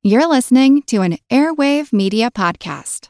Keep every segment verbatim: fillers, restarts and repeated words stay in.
You're listening to an Airwave Media Podcast.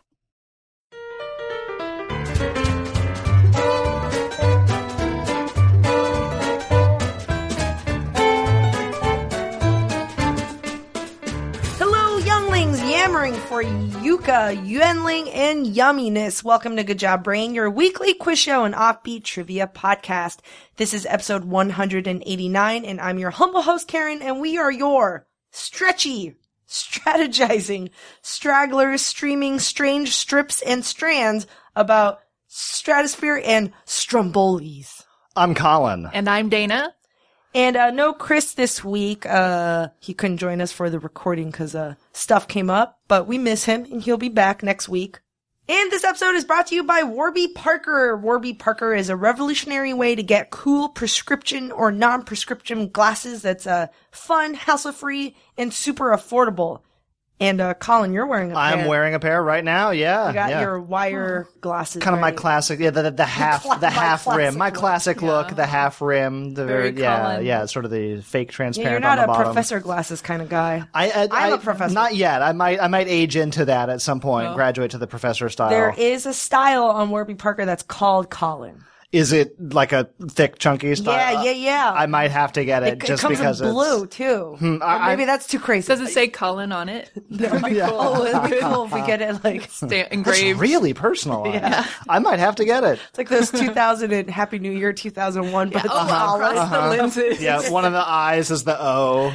Hello, younglings, yammering for Yuka, Yuenling, and yumminess. Welcome to Good Job Brain, your weekly quiz show and offbeat trivia podcast. This is episode one hundred eighty-nine, and I'm your humble host, Karen, and we are your stretchy, strategizing, stragglers streaming strange strips and strands about stratosphere and Stromboli's. I'm Colin. And I'm Dana. And uh no Chris this week. Uh he couldn't join us for the recording because uh stuff came up, but we miss him and he'll be back next week. And this episode is brought to you by Warby Parker. Warby Parker is a revolutionary way to get cool prescription or non-prescription glasses that's uh fun, hassle-free, and super affordable. And uh Colin, you're wearing a pair. I'm wearing a pair right now. Yeah, You got yeah. your wire glasses. kind of my right? classic, yeah, the, the, the half, cla- the my half classic rim, my look. classic look, Yeah. the half rim, the Very yeah, Colin. yeah, sort of the fake Yeah, transparent you're not on the a bottom. professor glasses kind of guy. I, I, I'm I, a professor. Not yet. I might, I might age into that at some point. Oh. Graduate to the professor style. There is a style on Warby Parker that's called Colin. Is it like a thick, chunky style? Yeah, yeah, yeah. I might have to get it, It, it just comes because in it's blue too. I- Or maybe I- that's too crazy. Does it say Colin on it? That would be Yeah. cool. Oh, it'd be cool if we get it like it's Sta- That's engraved. really personalized. I might have to get it. like those two thousand and Happy New Year two thousand one, but it's Oh, Colin. across the lenses. Yeah, one of the eyes is the O.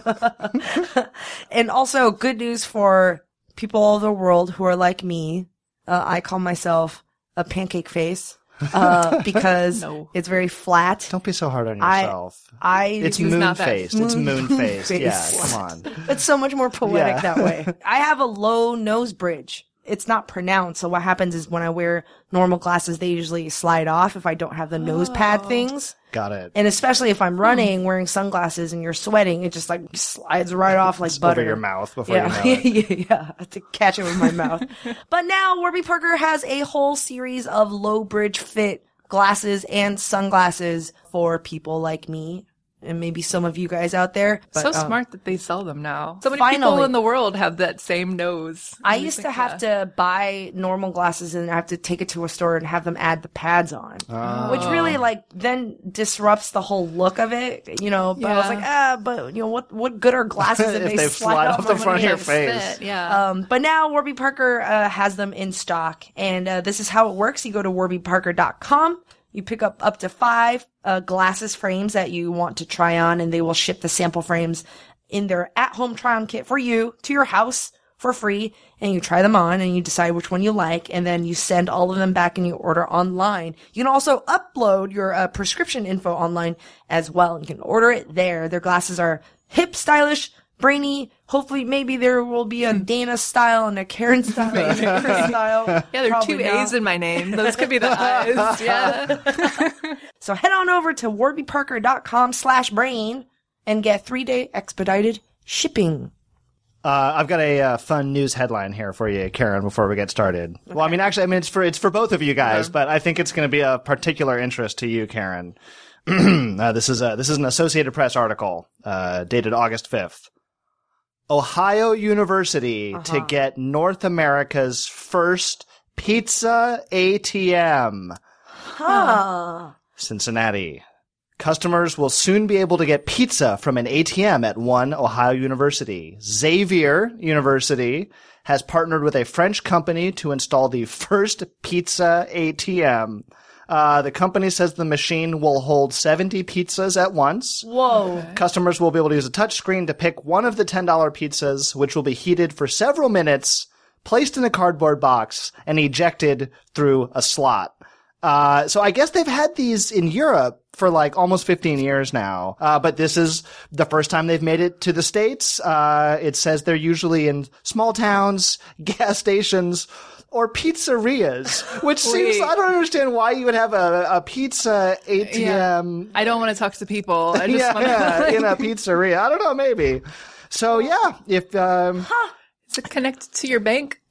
And also good news for people all over the world who are like me. Uh, I call myself a pancake face uh, because No. it's very flat. Don't be so hard on I- yourself. I It's do- moon not that- faced. It's moon faced. Moon-faced. Yeah, come on. It's so much more poetic Yeah. that way. I have a low nose bridge. It's not pronounced. So what happens is when I wear normal glasses, they usually slide off if I don't have the nose pad things. Got it. And especially if I'm running, wearing sunglasses and you're sweating, it just like slides right off like It's butter. over your mouth before Yeah, you know it. yeah, yeah. I have to catch it with my mouth. But now Warby Parker has a whole series of low bridge fit glasses and sunglasses for people like me. And maybe some of you guys out there. But, so um, smart that they sell them now. So many Finally. people in the world have that same nose. I used to have to buy normal glasses and I have to take it to a store and have them add the pads on, which really like then disrupts the whole look of it, you know. But I was Yeah. like, ah, but you know what? What good are glasses if, If they, they slide, slide off off the my front of your face? face. Fit, yeah. Um, but now Warby Parker uh, has them in stock, and uh, this is how it works. You go to warby parker dot com. You pick up up to five uh, glasses frames that you want to try on, and they will ship the sample frames in their at-home try-on kit for you to your house for free. And you try them on, and you decide which one you like, and then you send all of them back and you order online. You can also upload your uh, prescription info online as well, and you can order it there. Their glasses are hip, stylish, brainy. Hopefully, maybe there will be a Dana style and a Karen style and a Chris style. yeah, there are Probably two not. A's in my name. Those could be the eyes. Yeah. So head on over to warby parker dot com slash brain and get three day expedited shipping. Uh, I've got a uh, fun news headline here for you, Karen, before we get started. Well, I mean, actually, I mean, it's for it's for both of you guys, but I think it's going to be of particular interest to you, Karen. uh, this is a this is an Associated Press article uh, dated August fifth. Ohio University to get North America's first pizza A T M. Huh. Cincinnati. Customers will soon be able to get pizza from an A T M at one Ohio University. Xavier University has partnered with a French company to install the first pizza A T M. Uh, the company says the machine will hold seventy pizzas at once. Whoa. Customers will be able to use a touch screen to pick one of the ten dollar pizzas, which will be heated for several minutes, placed in a cardboard box, and ejected through a slot. Uh, so I guess they've had these in Europe for like almost fifteen years now. Uh, but this is the first time they've made it to the States. Uh, it says they're usually in small towns, gas stations, or pizzerias, which seems, Wait. I don't understand why you would have a, a pizza A T M. I don't want to talk to people. I just Yeah, want yeah, to in a pizzeria. I don't know, maybe. So yeah, if, um, Is it connected to your bank?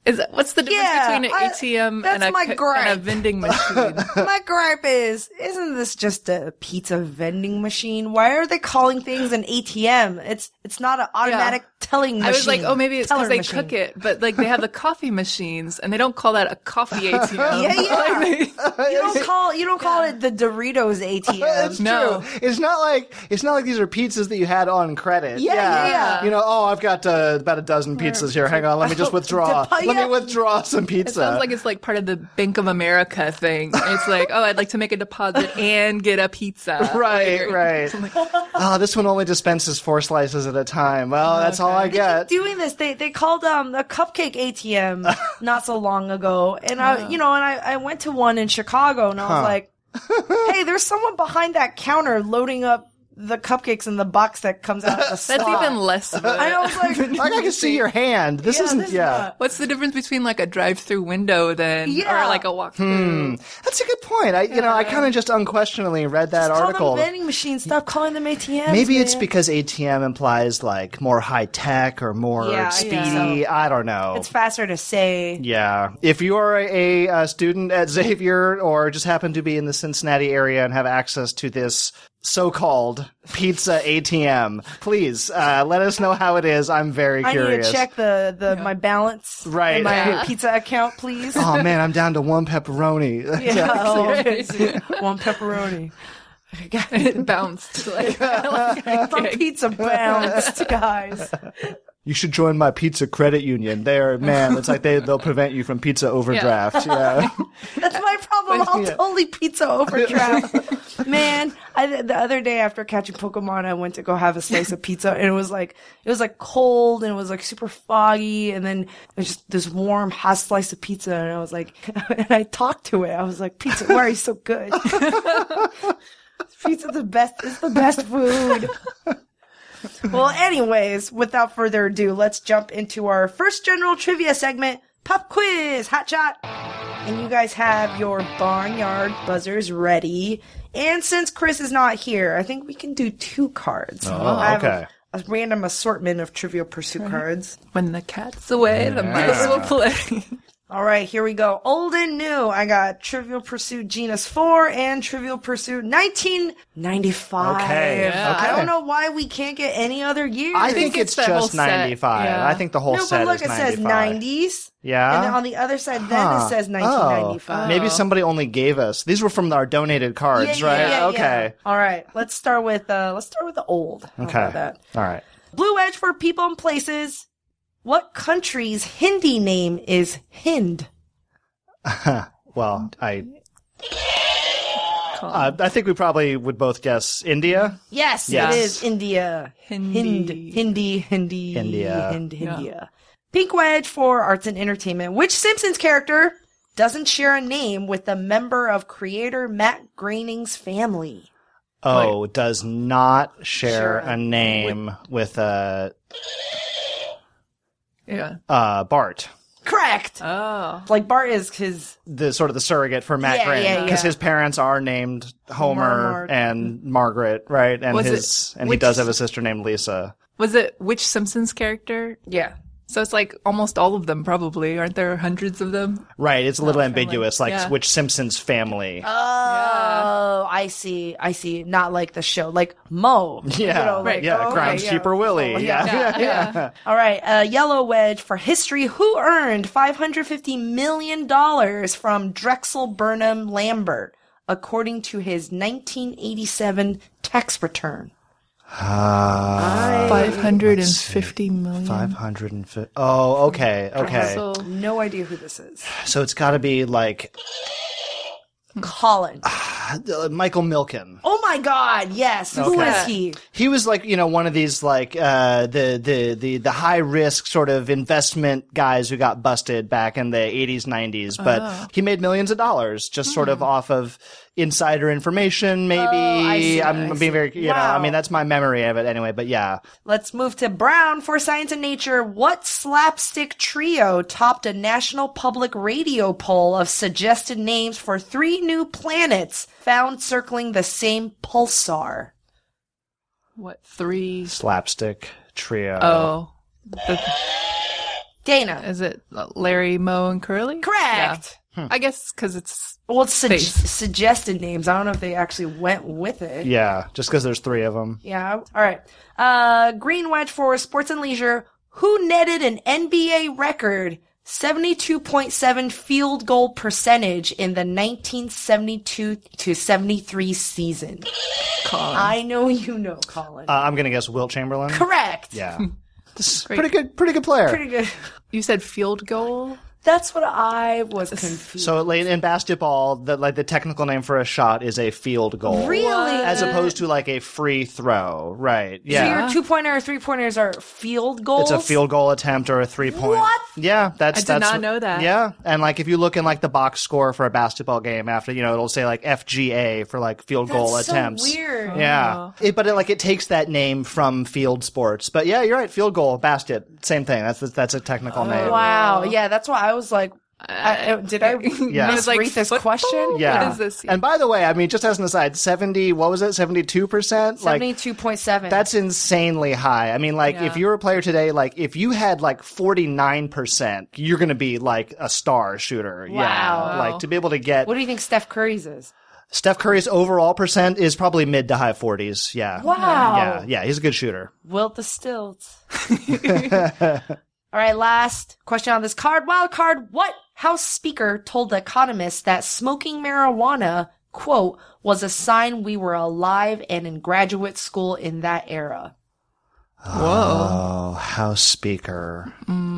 Is that, what's the difference Yeah, between an I- A T M that's and a, my co- gripe. and a vending machine? My gripe is, isn't this just a pizza vending machine? Why are they calling things an A T M? It's it's not an automatic telling machine. I was like, oh, maybe it's Teller because they machine. cook it, but like they have the coffee machines, and they don't call that a coffee A T M. Yeah, yeah. Like, they- You don't call you don't call it the Doritos A T M. It's No. true. It's not like it's not like these are pizzas that you had on credit. Yeah, yeah, yeah. You know, oh, I've got uh, about a dozen pizzas here. Hang on, let me just withdraw. Depo- Let yeah. me withdraw some pizza. It sounds like it's like part of the Bank of America thing. It's like, oh, I'd like to make a deposit and get a pizza. right, Like, right. Oh, this one only dispenses four slices at a time. Well, that's all I get. Doing this, they they called um a cupcake A T M not so long ago, and I you know, and I I went to one in Chicago, and I was Huh. like, hey, there's someone behind that counter loading up the cupcakes in the box that comes out of the That's slot. even less of a... I know, I was like, Like I can see your hand. This Yeah, isn't. this is yeah. not- What's the difference between like a drive-through window then, Yeah. or like a walk-through? That's a good point. I, you know, I kind of just unquestioningly read that Call article. them vending machines. Stop calling them A T Ms. Maybe it's man. because A T M implies like more high tech or more Yeah, I speedy. think so. I don't know. it's faster to say. Yeah. If you are a, a student at Xavier or just happen to be in the Cincinnati area and have access to this so-called pizza A T M, please uh, let us know how it is. I'm very I curious. need to check the, the my balance Right. in my Yeah. pizza account, please. Oh man, I'm down to one pepperoni. Yeah, oh, one pepperoni. It bounced. Like, My pizza bounced, guys. You should join my pizza credit union. They're man, it's like they they'll prevent you from pizza overdraft. Yeah. That's my problem. I'll Yeah. totally pizza overdraft. Man, I, the other day after catching Pokemon, I went to go have a slice of pizza, and it was like it was like cold, and it was like super foggy, and then it was just this warm, hot slice of pizza, and I was like, and I talked to it. I was like, "Pizza, why are you so good? Pizza's the best. It's the best food." Well, anyways, without further ado, let's jump into our first general trivia segment, Pop Quiz, Hot Shot. And you guys have your barnyard buzzers ready. And since Chris is not here, I think we can do two cards. Oh, I have okay. a, a random assortment of Trivial Pursuit cards. when the cat's away, the mice will play. All right, here we go. Old and new. I got Trivial Pursuit Genus four and Trivial Pursuit nineteen ninety-five. Okay, Yeah. I okay. don't know why we can't get any other year. I think it's it's that whole just set. ninety-five. Yeah. I think the whole no, set but look, is it says ninety-five. nineties. Yeah. And then on the other side, then Huh. it says nineteen ninety-five. Oh. Maybe somebody only gave us. These were from our donated cards, right? Okay. All right. Let's start with uh let's start with the old. How Okay. about that? All right. Blue Edge for people and places. What country's Hindi name is Hind? Well, I uh, I think we probably would both guess India. Yes, Yes. it is India. Hindi. Hind. Hindi. Hindi. India. Hind. Yeah. India. Pink Wedge for arts and entertainment. Which Simpsons character doesn't share a name with a member of creator Matt Groening's family? Oh, does not share Sure. a name with a Yeah. uh, Bart. Correct. Oh. Like Bart is his. The sort of the surrogate for Matt Yeah, Groening, yeah, because yeah. his parents are named Homer Homer. and Margaret, right? And Was it- his and he which- does have a sister named Lisa. Was it which Simpsons character? Yeah. So it's like almost all of them, probably. Aren't there hundreds of them? Right, it's a little ambiguous, like yeah. which Simpsons family. Oh, I see. I see. Not like the show, like Mo. yeah, You know, like, yeah, oh, okay, groundskeeper Willie. Oh, yeah, yeah, yeah, yeah. All right. Uh, Yellow Wedge for history. Who earned five hundred fifty million dollars from Drexel Burnham Lambert, according to his nineteen eighty-seven tax return? Uh, Five hundred and fifty million. Five hundred and fifty. Oh, okay, okay. So No idea who this is. So it's got to be like Colin. uh, Michael Milken. Oh my God! Yes. Who Okay. is he? He was like, you know, one of these like uh, the the the the high risk sort of investment guys who got busted back in the eighties, nineties. But he made millions of dollars just sort of off of insider information. Maybe Oh, I see, I'm I being see. very, you know, Wow. I mean that's my memory of it anyway. But yeah, Let's move to Brown for Science and Nature. What slapstick trio topped a national public radio poll of suggested names for three new planets found circling the same pulsar? what three? slapstick trio. Oh, the, Dana. Is it Larry, Moe, and Curly? Correct. Yeah. I guess because it's Well, it's sug- Space. suggested names. I don't know if they actually went with it. Yeah, just because there's three of them. Yeah. All right. Uh, green wedge for sports and leisure. Who netted an N B A record seventy-two point seven field goal percentage in the nineteen seventy-two to seventy-three season? Colin. I know you know, Colin. Uh, I'm gonna guess Wilt Chamberlain. Correct. Yeah, this is Great. pretty good. Pretty good player. Pretty good. You said field goal? That's what I was confused. So like, in basketball, the like the technical name for a shot is a field goal, Really? as opposed to like a free throw. Right? Yeah. So your two pointer or three pointers are field goals? It's a field goal attempt or a three point. What? Yeah, that's I did that's not know that. Yeah, and like if you look in like the box score for a basketball game, after you know it'll say like F G A for like field goal That's so attempts. weird. Yeah, it, but it, like it takes that name from field sports. But yeah, you're right. Field goal, basket, same thing. That's that's a technical name. Wow. Yeah, that's why I was like, I, I- did I Yeah. It was like misread this football? question? Yeah. What is this? And by the way, I mean, just as an aside, seventy. What was it? Seventy-two percent. Like seventy-two point seven. that's insanely high. I mean, like Yeah. if you're a player today, like if you had like forty-nine percent, you're going to be like a star shooter. Yeah. Wow. Like to be able to get What do you think Steph Curry's is? Steph Curry's overall percent is probably mid to high forties. Yeah. Wow. Yeah. Yeah. He's a good shooter. Wilt the Stilts. All right, last question on this card. Wild card. What House Speaker told economists that smoking marijuana, quote, was a sign we were alive and in graduate school in that era? Whoa. Oh, House Speaker.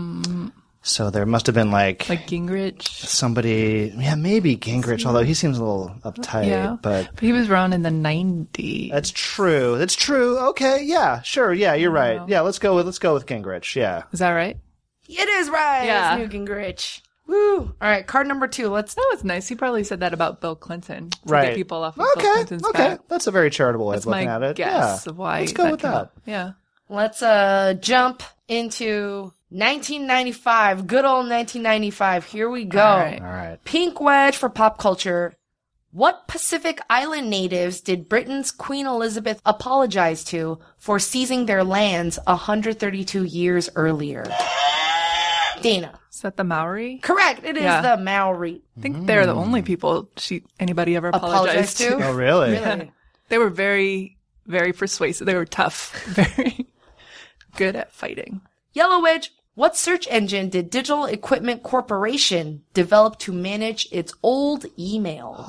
So there must have been like, Like Gingrich? somebody, yeah, maybe Gingrich, although he seems a little uptight, Yeah. but But he was around in the nineties. that's true. That's true. Okay. Yeah, sure. Yeah, you're right. Yeah. Let's go with, let's go with Gingrich. Yeah. Is that right? It is right. Yeah. It's Newt Gingrich. Woo. All right, card number two. Let's. That was nice. He probably said that about Bill Clinton. To Right. get people off of Bill Okay. Clinton's Okay. back. That's a very charitable way That's of looking my at it. guess Yeah. of why Let's go that with came that. up. Yeah. Let's uh jump into nineteen ninety-five. Good old nineteen ninety-five. Here we go. All right. All right. Pink wedge for pop culture. What Pacific Island natives did Britain's Queen Elizabeth apologize to for seizing their lands one hundred thirty-two years earlier? Dana. Is that the Maori? Correct. It is Yeah. the Maori. I think they're the only people she anybody ever Apologize apologized to? to. Oh, really? Really? They were very, very persuasive. They were tough. Very good at fighting. Yellow wedge. What search engine did Digital Equipment Corporation develop to manage its old email?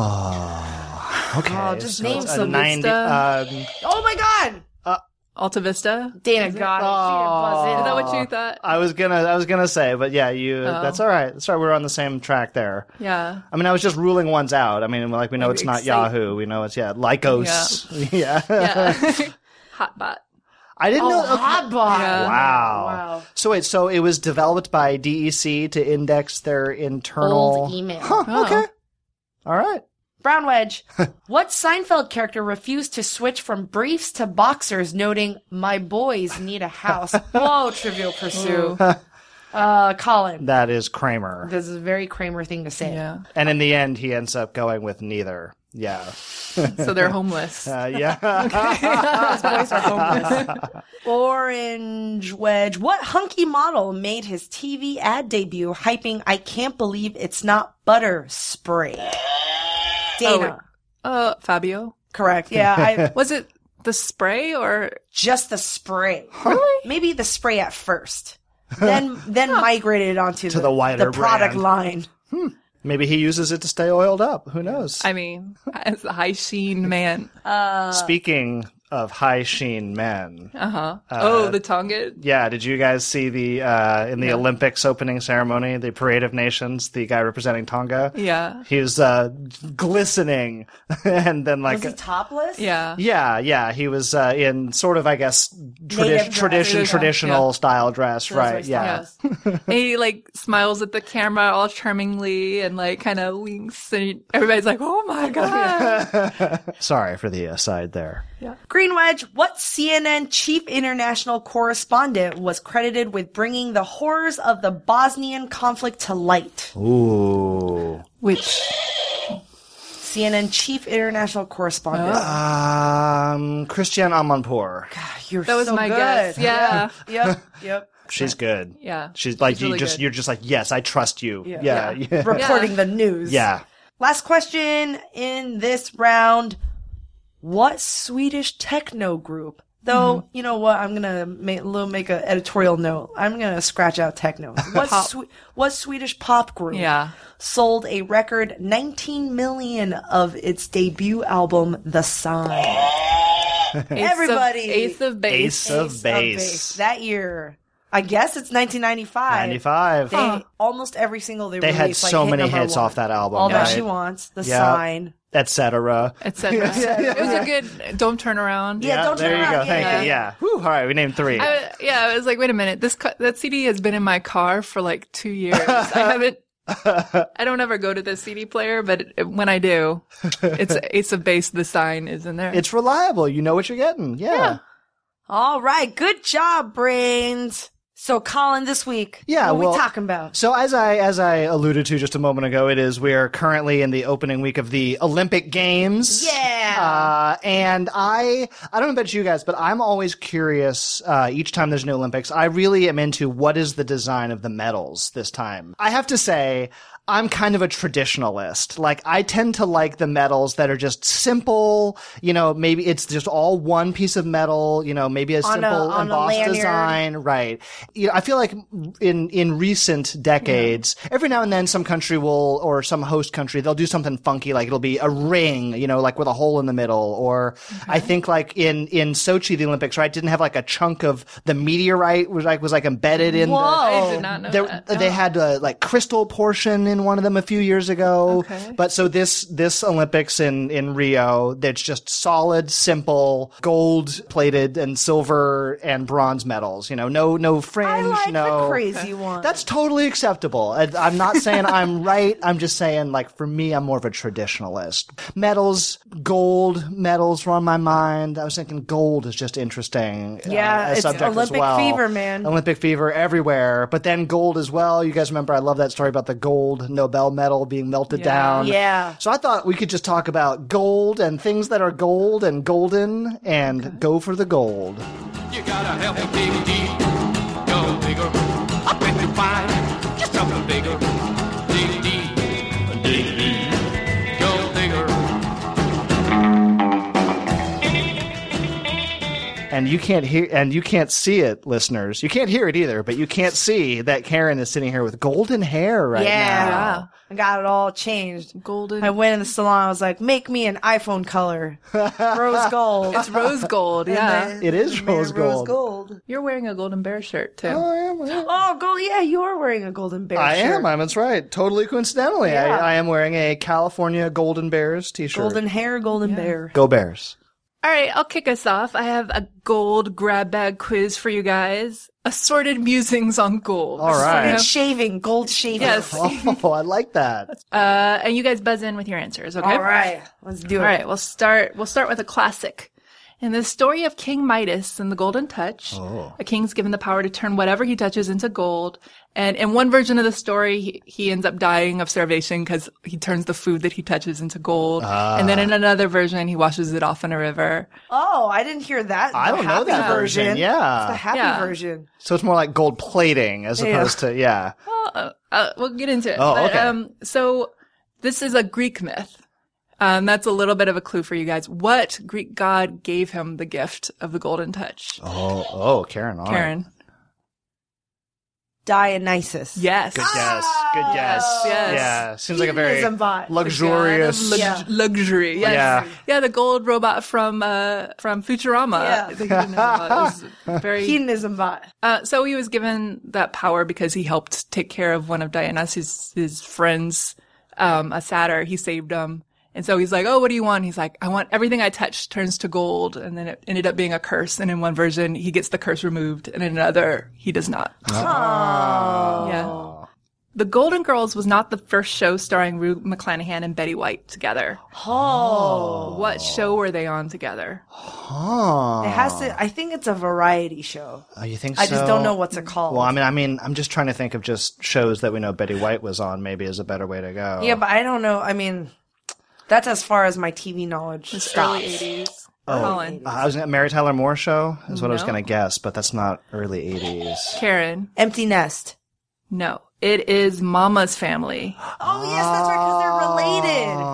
Oh. Okay. Oh, just so name it's a some ninety. Vista. Um, Oh my god! Alta Vista? Dana got it. She didn't buzz in. Is that what you thought? I was gonna, I was gonna say, but yeah, you. Oh. That's all right. That's all right. We're on the same track there. Yeah. I mean, I was just ruling ones out. I mean, like we know Maybe it's not Excite. Yahoo. We know it's yeah, Lycos. Yeah. Yeah. Hotbot. I didn't Oh, know. okay. Hotbot. Yeah. Wow. Wow. So wait, so it was developed by D E C to index their internal Old email. Huh, Oh. okay. All right. Brown wedge. What Seinfeld character refused to switch from briefs to boxers, noting, "My boys need a house"? Whoa, Trivial Pursuit. Uh, Colin. That is Kramer. This is a very Kramer thing to say. Yeah. And in the end, he ends up going with neither. Yeah. So they're homeless. Uh, yeah. His boys are homeless. Orange wedge. What hunky model made his T V ad debut hyping "I can't believe it's not butter" spray? Dana. Uh, Fabio. Correct. Yeah, I Was it the spray or? just the spray. Really? Maybe the spray at first. Then then migrated onto the, the wider the product brand. line. Maybe he uses it to stay oiled up. Who knows? I mean, as a high sheen man. Speaking of high sheen men. Uh huh. Oh, the Tonga. Yeah, did you guys see the uh in the Olympics opening ceremony, the Parade of Nations, the guy representing Tonga? Yeah. He was uh glistening and then like Was he topless? Yeah. yeah, yeah, he was uh in sort of I guess tradi- Native dress. tradition Yeah. traditional Yeah. style dress, Those right? are Yeah. styles. And he like smiles at the camera all charmingly and like kind of winks and everybody's like, oh my God. Sorry for the aside there. Green wedge. What C N N chief international correspondent was credited with bringing the horrors of the Bosnian conflict to light? Ooh. Which, C N N chief international correspondent. Um Christian Amanpour. You're that was so my good. guess. Yeah. Yep. Yep. She's good. Yeah. She's like She's you really just good. you're just like, yes, I trust you. Yeah. Yeah. Yeah. Yeah. Reporting the news. Yeah. Last question in this round. What Swedish techno group? Though, Mm-hmm. you know what? I'm going to make, little, make an editorial note. I'm going to scratch out techno. What, Swe- what Swedish pop group Yeah. sold a record nineteen million of its debut album, The Sign? Ace Everybody. Of, Ace of Base. Ace of Base. That year. I guess it's nineteen ninety-five. ninety-five. They, Almost every single they, They had released, like, so hit many number hits one. off that album. All That right? She Wants, The Yeah. Sign. Et cetera. et cetera. It was a good. Don't turn around. Yeah, don't there turn you around. go. Yeah, Thank yeah. you. Yeah. Whew, all right, we named three. I, yeah, I was like, wait a minute. This co- that C D has been in my car for like two years. I haven't. I don't ever go to the C D player, but it, when I do, it's Ace of Base. The Sign is in there. It's reliable. You know what you're getting. Yeah. All right. Good job, Brains. So, Colin, this week, Yeah, what well- are we talking about? So as I as I alluded to just a moment ago, it is we are currently in the opening week of the Olympic Games. Yeah. Uh, and I I don't know about you guys, but I'm always curious uh, each time there's new Olympics. I really am into what is the design of the medals this time. I have to say, I'm kind of a traditionalist. Like, I tend to like the medals that are just simple. You know, maybe it's just all one piece of metal. You know, maybe a On a- simple on a embossed lanyard. design. Right. You know, I feel like in in recent decades, every now and then some country will, or some host country, they'll do something funky, like it'll be a ring, you know, like with a hole in the middle. Or I think like in in Sochi, the Olympics, right, didn't have like a chunk of the meteorite was like was like embedded in Whoa. the. I did not know There, that. they Oh. had a like crystal portion in one of them a few years ago. Okay. But so this this Olympics in in Rio, that's just solid, simple, gold plated and silver and bronze medals. You know, no no fringe, I like no the crazy one. That's totally acceptable. I, I'm not saying I'm right. I'm just saying, like, for me, I'm more of a traditionalist. Medals, gold medals were on my mind. I was thinking gold is just interesting. Yeah, uh, as it's subject as Olympic well. fever, man. Olympic fever everywhere. But then gold as well. You guys remember, I love that story about the gold Nobel medal being melted Yeah. down. Yeah. So I thought we could just talk about gold and things that are gold and golden and go for the gold. You gotta help me dig deep, go bigger. I bet you find just something bigger. Dig deep, dig deep, go bigger. And you can't hear, and you can't see it, listeners. You can't hear it either, but you can't see that Karen is sitting here with golden hair right Yeah. now. I got it all changed. Golden. I went in the salon. I was like, make me an iPhone color. Rose gold. It's rose gold. Yeah. It is Man, rose gold. gold. You're wearing a Golden Bear shirt too. I am. I am. Oh, gold. Yeah, you are wearing a golden bear I shirt. am. I'm, that's right. Totally coincidentally, Yeah. I, I am wearing a California Golden Bears t-shirt. Golden hair, golden bear. Go Bears. All right, I'll kick us off. I have a gold grab bag quiz for you guys. Assorted musings on gold. All right. And shaving, gold shaving. Yes. Oh, I like that. Uh, and you guys buzz in with your answers, okay? All right. Let's do it. All right, we'll start. We'll start with a classic. In the story of King Midas and the Golden Touch, a king's given the power to turn whatever he touches into gold. And in one version of the story, he, he ends up dying of starvation because he turns the food that he touches into gold. And then in another version, he washes it off in a river. Oh, I didn't hear that. I The don't know happy that version. Yeah. It's the happy Yeah. version. So it's more like gold plating as Yeah. opposed to, yeah. Well, uh, uh, we'll get into it. Oh, But, okay. um, so this is a Greek myth. Um, that's a little bit of a clue for you guys. What Greek god gave him the gift of the Golden Touch? Oh, oh, Karen. All right. Karen. Dionysus. Yes. Good guess. Good guess. Yes. Yeah. Seems like a very Hedonism bot. luxurious. Lux- Yeah. luxury. Yes. Yeah. Yeah, the gold robot from uh from Futurama. Yeah. I think you know about it. It was very Hedonism bot. uh so he was given that power because he helped take care of one of Dionysus' his friends, um, a satyr. He saved him. And so he's like, oh, what do you want? He's like, I want everything I touch turns to gold. And then it ended up being a curse. And in one version, he gets the curse removed. And in another, he does not. Oh. Yeah. The Golden Girls was not the first show starring Rue McClanahan and Betty White together. Oh. What show were they on together? Oh. It has to, I think it's a variety show. Oh, you think I so? just don't know what's it called. Well, I mean, I mean, I'm just trying to think of just shows that we know Betty White was on. Maybe is a better way to go. Yeah, but I don't know. I mean, that's as far as my T V knowledge Early stops. eighties. Colin. Uh, I was gonna, Mary Tyler Moore Show is what I was No. going to guess, but that's not early eighties. Karen. Empty Nest. No. It is Mama's Family. Oh, yes, that's right, because they're related.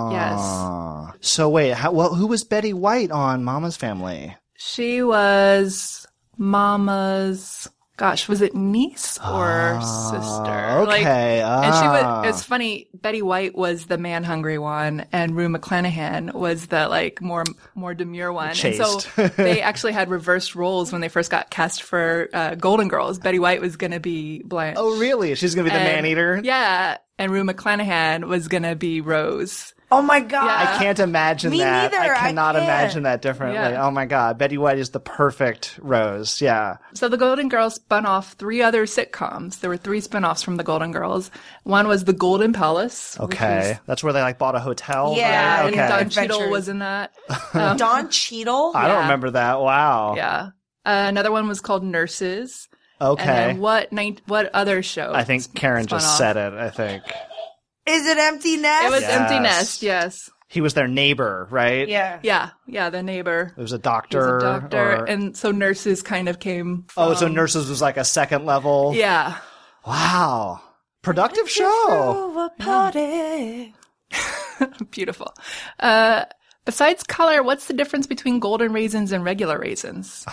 Ah. So wait, how, well, who was Betty White on Mama's Family? She was Mama's, gosh, was it niece or sister? Like, okay. and she ah. was, it's funny, Betty White was the man hungry one and Rue McClanahan was the like more, more demure one. Chaste. And so they actually had reversed roles when they first got cast for uh, Golden Girls. Betty White was going to be Blanche. Oh, really? She's going to be the And- man eater? Yeah. And Rue McClanahan was going to be Rose. Oh, my God. Yeah. I can't imagine Me that. neither. I I cannot can't. imagine that differently. Yeah. Oh my God. Betty White is the perfect Rose. Yeah. So the Golden Girls spun off three other sitcoms. There were three spin-offs from the Golden Girls. One was The Golden Palace. which Okay. That's where they like bought a hotel. Yeah, right? was- Okay. and Don Adventures. Cheadle was in that. Um, Don Cheadle? I don't yeah. remember that. Wow. yeah. Uh, another one was called Nurses. Okay. And then what nine, what other show? I think Karen spun just off? said it, I think. Is it Empty Nest? It was Yes. Empty Nest, yes. He was their neighbor, right? Yeah. Yeah, yeah, the neighbor. It was a He doctor. was a doctor. or- And so Nurses kind of came from... Oh, so Nurses was like a second level? Yeah. Wow. Productive show. Throw a party. Beautiful. Uh, besides color, what's the difference between golden raisins and regular raisins?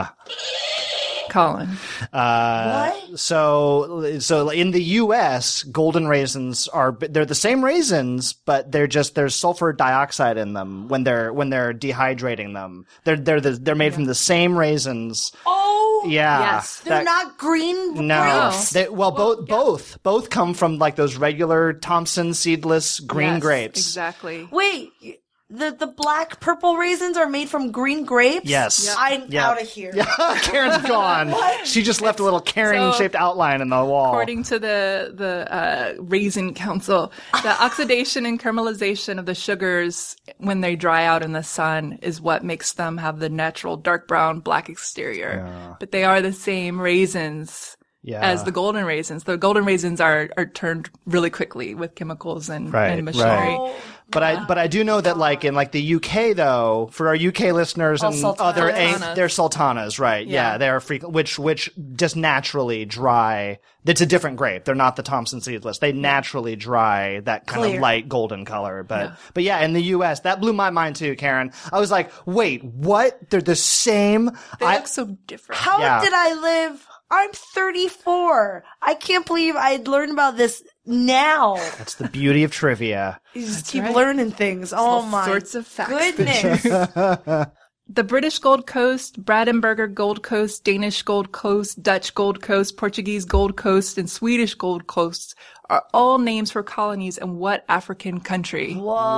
Colin. Uh, What? So, so in the U S, golden raisins are, they're the same raisins, but they're just, there's sulfur dioxide in them when they're, when they're dehydrating them. They're, they're, the, they're made from the same raisins. Oh, Yeah. Yes. they're that- not green No, grapes. They, well, both both both come from like those regular Thompson seedless green Yes, grapes. Exactly. Wait, the the black purple raisins are made from green grapes? Yes. Yeah. I'm Yeah. out of here. Yeah, Karen's gone. She just left a little Karen-shaped outline in the wall. According to the the uh, Raisin Council, the oxidation and caramelization of the sugars when they dry out in the sun is what makes them have the natural dark brown black exterior. But they are the same raisins Yeah. as the golden raisins. The golden raisins are are turned really quickly with chemicals and, Right, and machinery. right. But I but I do know that like in like the U K though, for our U K listeners and sultanas. other Sultanas. they're sultanas, right? Yeah, Yeah. they're frequent which which just naturally dry. It's a different grape. They're not the Thompson seedless. They naturally dry that kind Clear. of light golden color. But but yeah, in the U S, that blew my mind too, Karen. I was like, wait, what? They're the same. They I, look so different. How Yeah. did I live? I'm thirty-four. I can't believe I'd learned about this now. That's the beauty of trivia. You just keep right. learning things. Oh All my sorts of facts. goodness. The British Gold Coast, Brandenburger Gold Coast, Danish Gold Coast, Dutch Gold Coast, Portuguese Gold Coast, and Swedish Gold Coast are all names for colonies in what African country?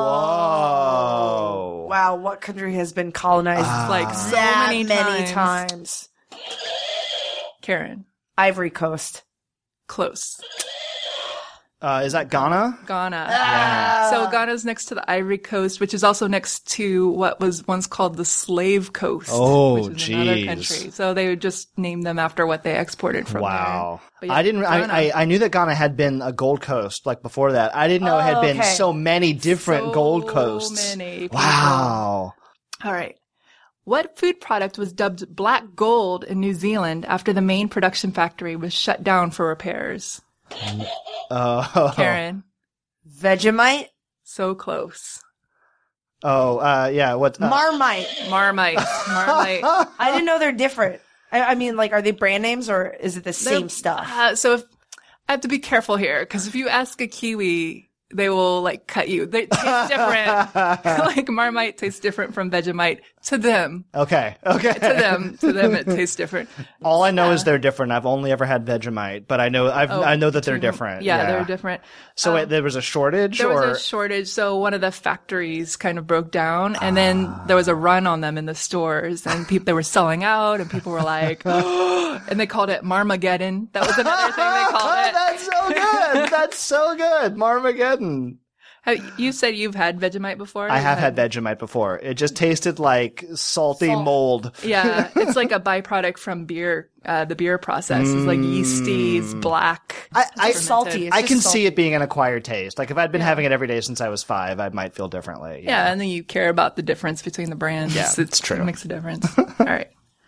Whoa. Wow, what country has been colonized Like so that many, many times. times? Karen. Ivory Coast. Close. Uh, is that Ghana? Ghana. Yeah. So Ghana's next to the Ivory Coast, which is also next to what was once called the Slave Coast. Oh, which is another geez. country. So they would just name them after what they exported from Wow. there. But yeah, I didn't, Ghana. I, I, I knew that Ghana had been a Gold Coast, like before that. I didn't know it had Oh, been okay. so many different So Gold Coasts. many people. Wow. All right. What food product was dubbed black gold in New Zealand after the main production factory was shut down for repairs? Oh, Karen. Vegemite. So close. oh, uh, yeah, what? Uh, Marmite. Marmite. Marmite. I didn't know they're different. I, I mean, like, are they brand names or is it the same They're- stuff? Uh, so if, I have to be careful here because if you ask a Kiwi, they will like cut you. They taste different. Like Marmite tastes different from Vegemite to them. okay, okay. To them, to them, it tastes different. All I know is they're different. I've only ever had Vegemite, but I know I've, I know that they're different. Yeah, they're different. So wait, there was a shortage, There or was a shortage, so one of the factories kind of broke down, and then there was a run on them in the stores, and people they were selling out, and people were like, and they called it Marmageddon. That was another thing they called it. That's so good. That's so good. Marmageddon. Have, you said you've had Vegemite before? I have You've had Vegemite before. It just tasted like salty Salt. mold. Yeah, it's like a byproduct from beer. Uh, the beer process is like yeasty, it's black. I, I, It's salty. It's I just can salty. see it being an acquired taste. Like if I'd been having it every day since I was five, I might feel differently. Yeah, and then you care about the difference between the brands. Yeah, it's, it's true. It makes a difference. All right.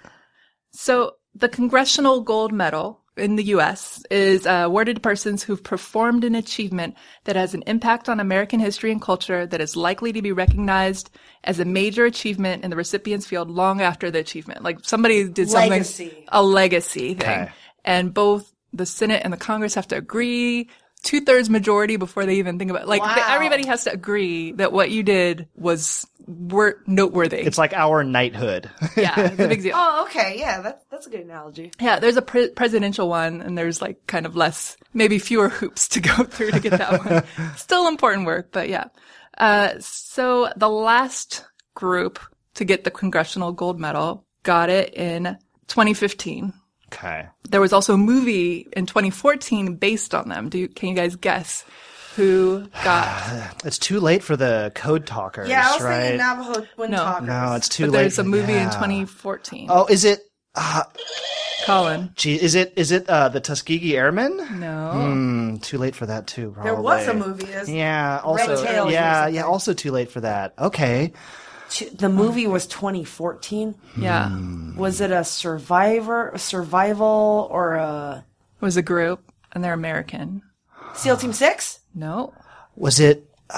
So the Congressional Gold Medal in the U S is uh, awarded to persons who've performed an achievement that has an impact on American history and culture that is likely to be recognized as a major achievement in the recipient's field long after the achievement. Like somebody did something, Legacy. a legacy thing. Okay. And both the Senate and the Congress have to agree, two-thirds majority before they even think about it. Like Wow. the, everybody has to agree that what you did was wor- noteworthy. It's like our knighthood. Yeah, it's a big deal. Oh, okay. Yeah, that's that's a good analogy. Yeah, there's a pre- presidential one, and there's like kind of less, maybe fewer hoops to go through to get that one. Still important work, but yeah. Uh, so the last group to get the Congressional Gold Medal got it in twenty fifteen. Okay. There was also a movie in twenty fourteen based on them. Do you, can you guys guess who got? It's too late for the code talkers, Yeah, I was right? thinking Navajo Wind No. Talkers. No, it's too But late. there's a movie in Yeah. twenty fourteen. Oh, is it? Uh, Colin. gee, is it? Is it uh, the Tuskegee Airmen? No. Hmm, too late for that too. Probably. There was a movie. As Yeah. Also, Red Tails or yeah, something. yeah. Also, too late for that. Okay. The movie was twenty fourteen. Yeah. Was it a survivor, a survival, or a It was a group, and they're American. SEAL Team Six? No. Was it? Uh,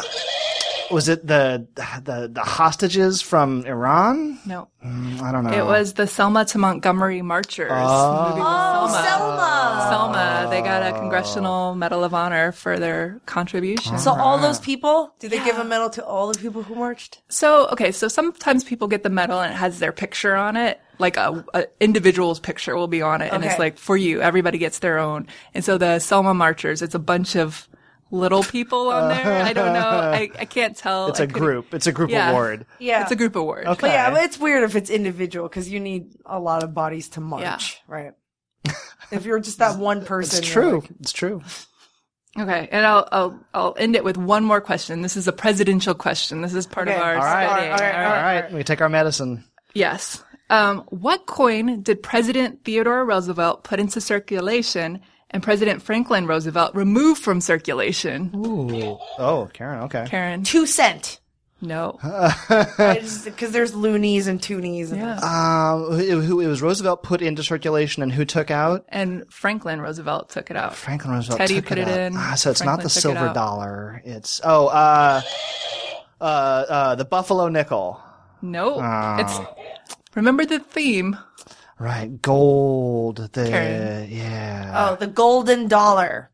was it the the the hostages from Iran? No. I don't know. It was the Selma to Montgomery Marchers. Oh. Movie was Selma. Selma. Selma. They got a Congressional Medal of Honor for their contribution. So all those people, do they give a medal to all the people who marched? So, okay, so sometimes people get the medal and it has their picture on it. Like a, a individual's picture will be on it. And it's Okay. like, for you, everybody gets their own. And so the Selma Marchers, it's a bunch of little people on there. I don't know. I, I can't tell. It's a a group. It's a group award. Yeah. It's a group award. Okay. But yeah, but it's weird if it's individual because you need a lot of bodies to march, Yeah. right? If you're just that one person. It's you're true. like- It's true. Okay, and I'll I'll I'll end it with one more question. This is a presidential question. This is part Okay. of our All right. study. All right, all All right. We take our medicine. Yes. Um, what coin did President Theodore Roosevelt put into circulation and President Franklin Roosevelt remove from circulation? Ooh. Oh, Karen. Okay. Karen? Two cent. No. Because there's loonies and toonies. And Yeah. Um, who, who it was Roosevelt put into circulation and who took out? And Franklin Roosevelt took it out. Franklin Roosevelt Teddy took put it, it out. in, Ah, so it's Franklin not the took it silver out. dollar. It's oh, uh, uh, uh, the Buffalo nickel. No. Oh. It's remember the theme. Right, gold. The Karen. yeah. Oh, the golden dollar.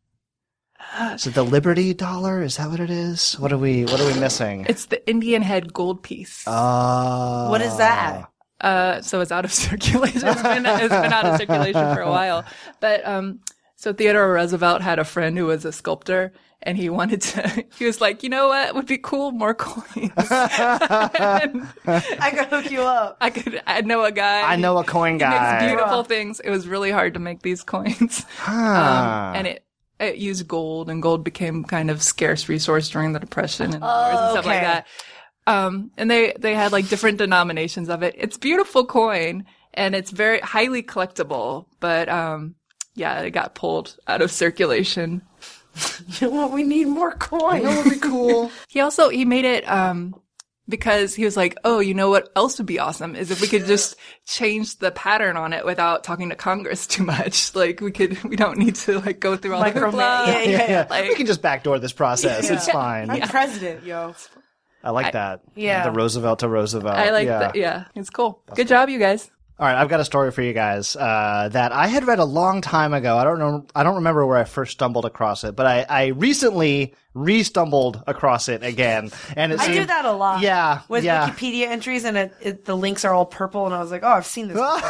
Is it the Liberty dollar? Is that what it is? What are we? What are we missing? It's the Indian head gold piece. Oh. What is that? Uh, so it's out of circulation. It's been, it's been out of circulation for a while. But, um, so Theodore Roosevelt had a friend who was a sculptor and he wanted to, he was like, you know what would be cool? More coins. And I could hook you up. I could, I know a guy. I know a coin He guy. makes beautiful things. It was really hard to make these coins. Huh. Um, and it, it used gold and gold became kind of scarce resource during the Depression and wars and stuff like okay. that. Um, and they, they had like different denominations of it. It's beautiful coin and it's very highly collectible, but, um, yeah, it got pulled out of circulation. You know what? We need more coins. That would be cool. He also, he made it, um, because he was like, oh, you know what else would be awesome is if we could just change the pattern on it without talking to Congress too much. Like we could, we don't need to like go through all the Microman- hoopla. yeah, yeah, yeah. Like, we can just backdoor this process. It's fine. I'm president, yo. I like that. yeah. The Roosevelt to Roosevelt. I like yeah. that. Yeah, it's cool. Good job, you guys. All right, I've got a story for you guys uh, that I had read a long time ago. I don't know. I don't remember where I first stumbled across it, but I, I recently re-stumbled across it again. And it I seemed, do that a lot. Yeah, With yeah. Wikipedia entries and it, it, the links are all purple, and I was like, oh, I've seen this. before.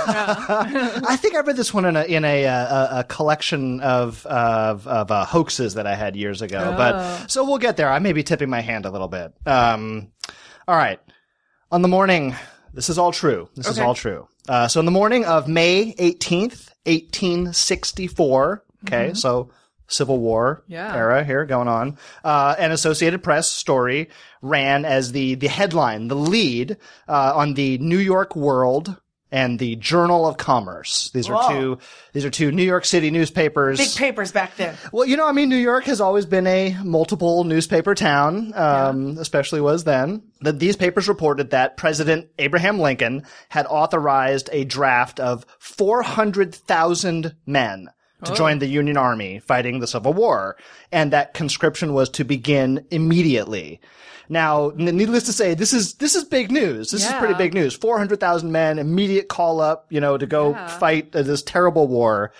I think I read this one in a in a uh, a collection of of, of uh, hoaxes that I had years ago. Oh. But so we'll get there. I may be tipping my hand a little bit. Um, all right. On the morning, this is all true. This is Okay. all true. Uh, so in the morning of May eighteenth, eighteen sixty-four. Okay, Mm-hmm. so Civil War Yeah. era here going on. Uh, an Associated Press story ran as the, the headline, the lead, uh, on the New York World and the Journal of Commerce. These are Whoa. two, these are two New York City newspapers. Big papers back then. Well, you know, I mean, New York has always been a multiple newspaper town, um, yeah. especially was then. The, these papers reported that President Abraham Lincoln had authorized a draft of four hundred thousand men to oh. join the Union Army fighting the Civil War, and that conscription was to begin immediately. Now, needless to say, this is this is big news. This yeah. is pretty big news. four hundred thousand men, immediate call up, you know, to go yeah. fight this terrible war.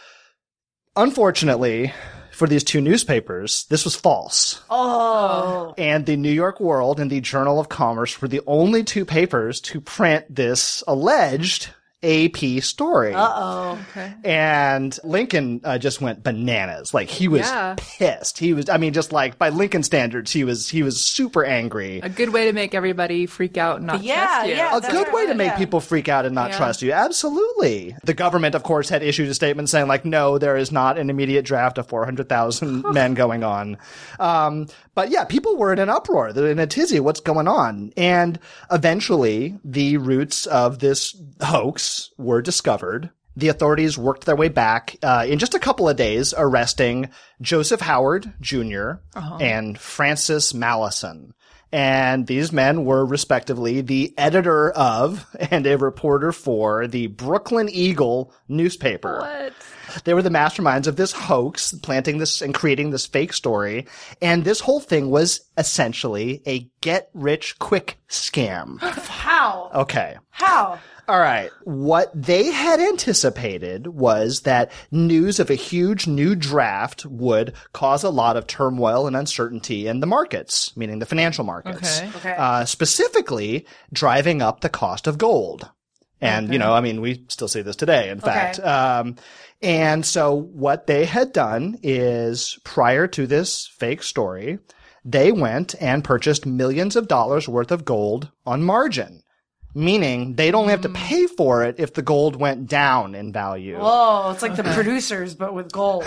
Unfortunately, for these two newspapers, this was false. Oh. And the New York World and the Journal of Commerce were the only two papers to print this alleged A P story. Uh-oh. Okay. And Lincoln uh, just went bananas. Like, he was yeah. pissed. He was, I mean, just like, by Lincoln standards, he was, he was super angry. A good way to make everybody freak out and not yeah, trust you. Yeah, a good way to make yeah. people freak out and not Yeah. trust you. Absolutely. The government, of course, had issued a statement saying, like, no, there is not an immediate draft of four hundred thousand men going on. Um, but yeah, people were in an uproar. They're in a tizzy. What's going on? And eventually, the roots of this hoax were discovered. The authorities worked their way back uh, in just a couple of days, arresting Joseph Howard Junior Uh-huh. and Francis Mallison. And these men were respectively the editor of and a reporter for the Brooklyn Eagle newspaper. What? They were the masterminds of this hoax, planting this and creating this fake story. And this whole thing was essentially a get-rich-quick scam. How? Okay. How? All right. What they had anticipated was that news of a huge new draft would cause a lot of turmoil and uncertainty in the markets, meaning the financial markets. Okay. Okay. Uh, specifically driving up the cost of gold. And, Okay. you know, I mean, we still see this today, in Okay. fact. Um, and so what they had done is, prior to this fake story, they went and purchased millions of dollars worth of gold on margin. Meaning they'd only have to pay for it if the gold went down in value. Whoa, it's like the producers, but with gold.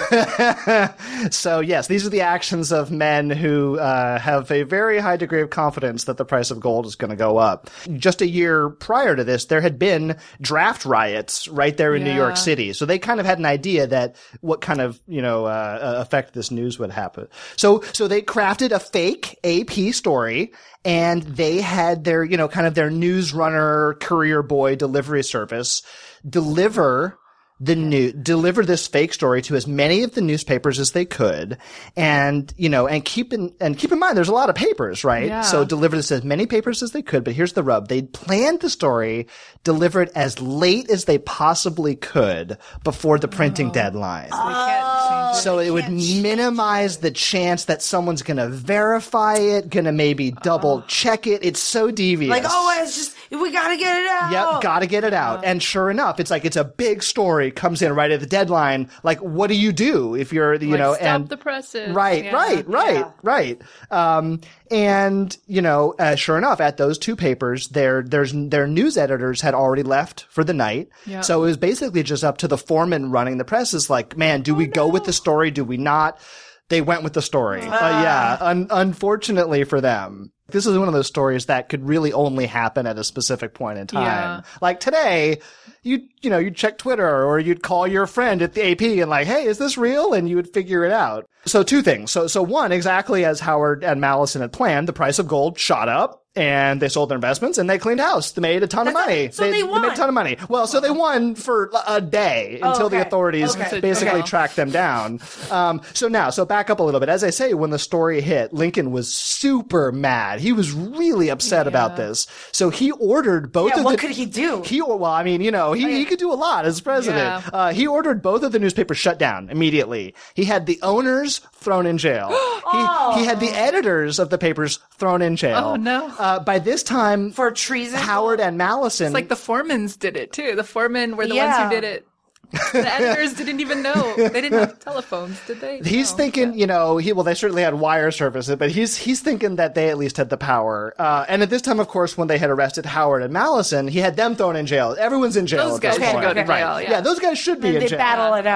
So yes, these are the actions of men who uh, have a very high degree of confidence that the price of gold is going to go up. Just a year prior to this, there had been draft riots right there in Yeah. New York City. So they kind of had an idea that what kind of, you know, uh, effect this news would happen. So, so they crafted a fake A P story, and they had their, you know, kind of their news runner, courier boy delivery service deliver the new, deliver this fake story to as many of the newspapers as they could. And, you know, and keep in, and keep in mind, there's a lot of papers, right? Yeah. So deliver this to as many papers as they could. But here's the rub. They planned the story, deliver it as late as they possibly could before the printing Oh. deadline. We can't change it. So it would minimize the chance that someone's going to verify it, going to maybe double check it. It's so devious. Like, oh, it's just, we gotta get it out. Yep, gotta get it out. And sure enough, it's like, it's a big story, comes in right at the deadline. Like, what do you do if you're, you Like, know, stop and the presses. right, Yeah. right, right, Yeah. right. Um, and, you know, uh, sure enough, at those two papers, their, there's, their news editors had already left for the night. Yeah. So it was basically just up to the foreman running the press. Is like, man, do we go with the story? Do we not? They went with the story. Uh, yeah. Un- unfortunately for them. This is one of those stories that could really only happen at a specific point in time. Yeah. Like today, you you know, you'd check Twitter or you'd call your friend at the A P and like, hey, is this real? And you would figure it out. So two things. So so one, exactly as Howard and Mallison had planned, the price of gold shot up. And they sold their investments and they cleaned house. They made a ton of That's money. not- so they won. made a ton of money. Well, so they won for a day until the okay. authorities Okay. basically Okay. tracked them down. Um, so now, so back up a little bit. As I say, when the story hit, Lincoln was super mad. He was really upset about this. So he ordered both Yeah, of what the. could he do? He, well, I mean, you know, he, he could do a lot as president. Yeah. Uh, he ordered both of the newspapers shut down immediately. He had the owners thrown in jail. he, he had the editors of the papers thrown in jail. Oh, no. Uh, by this time, For treason? Howard and Mallison. It's like the foremans did it too. The foremen were the Yeah. ones who did it. The editors didn't even know. They didn't have telephones, did they? He's No. thinking, you know, he, well, they certainly had wire services, but he's, he's thinking that they at least had the power. Uh, and at this time, of course, when they had arrested Howard and Mallison, he had them thrown in jail. Everyone's in jail Those at this guys should point. go to Right. jail, yeah. those guys should be And in they jail. battle it out.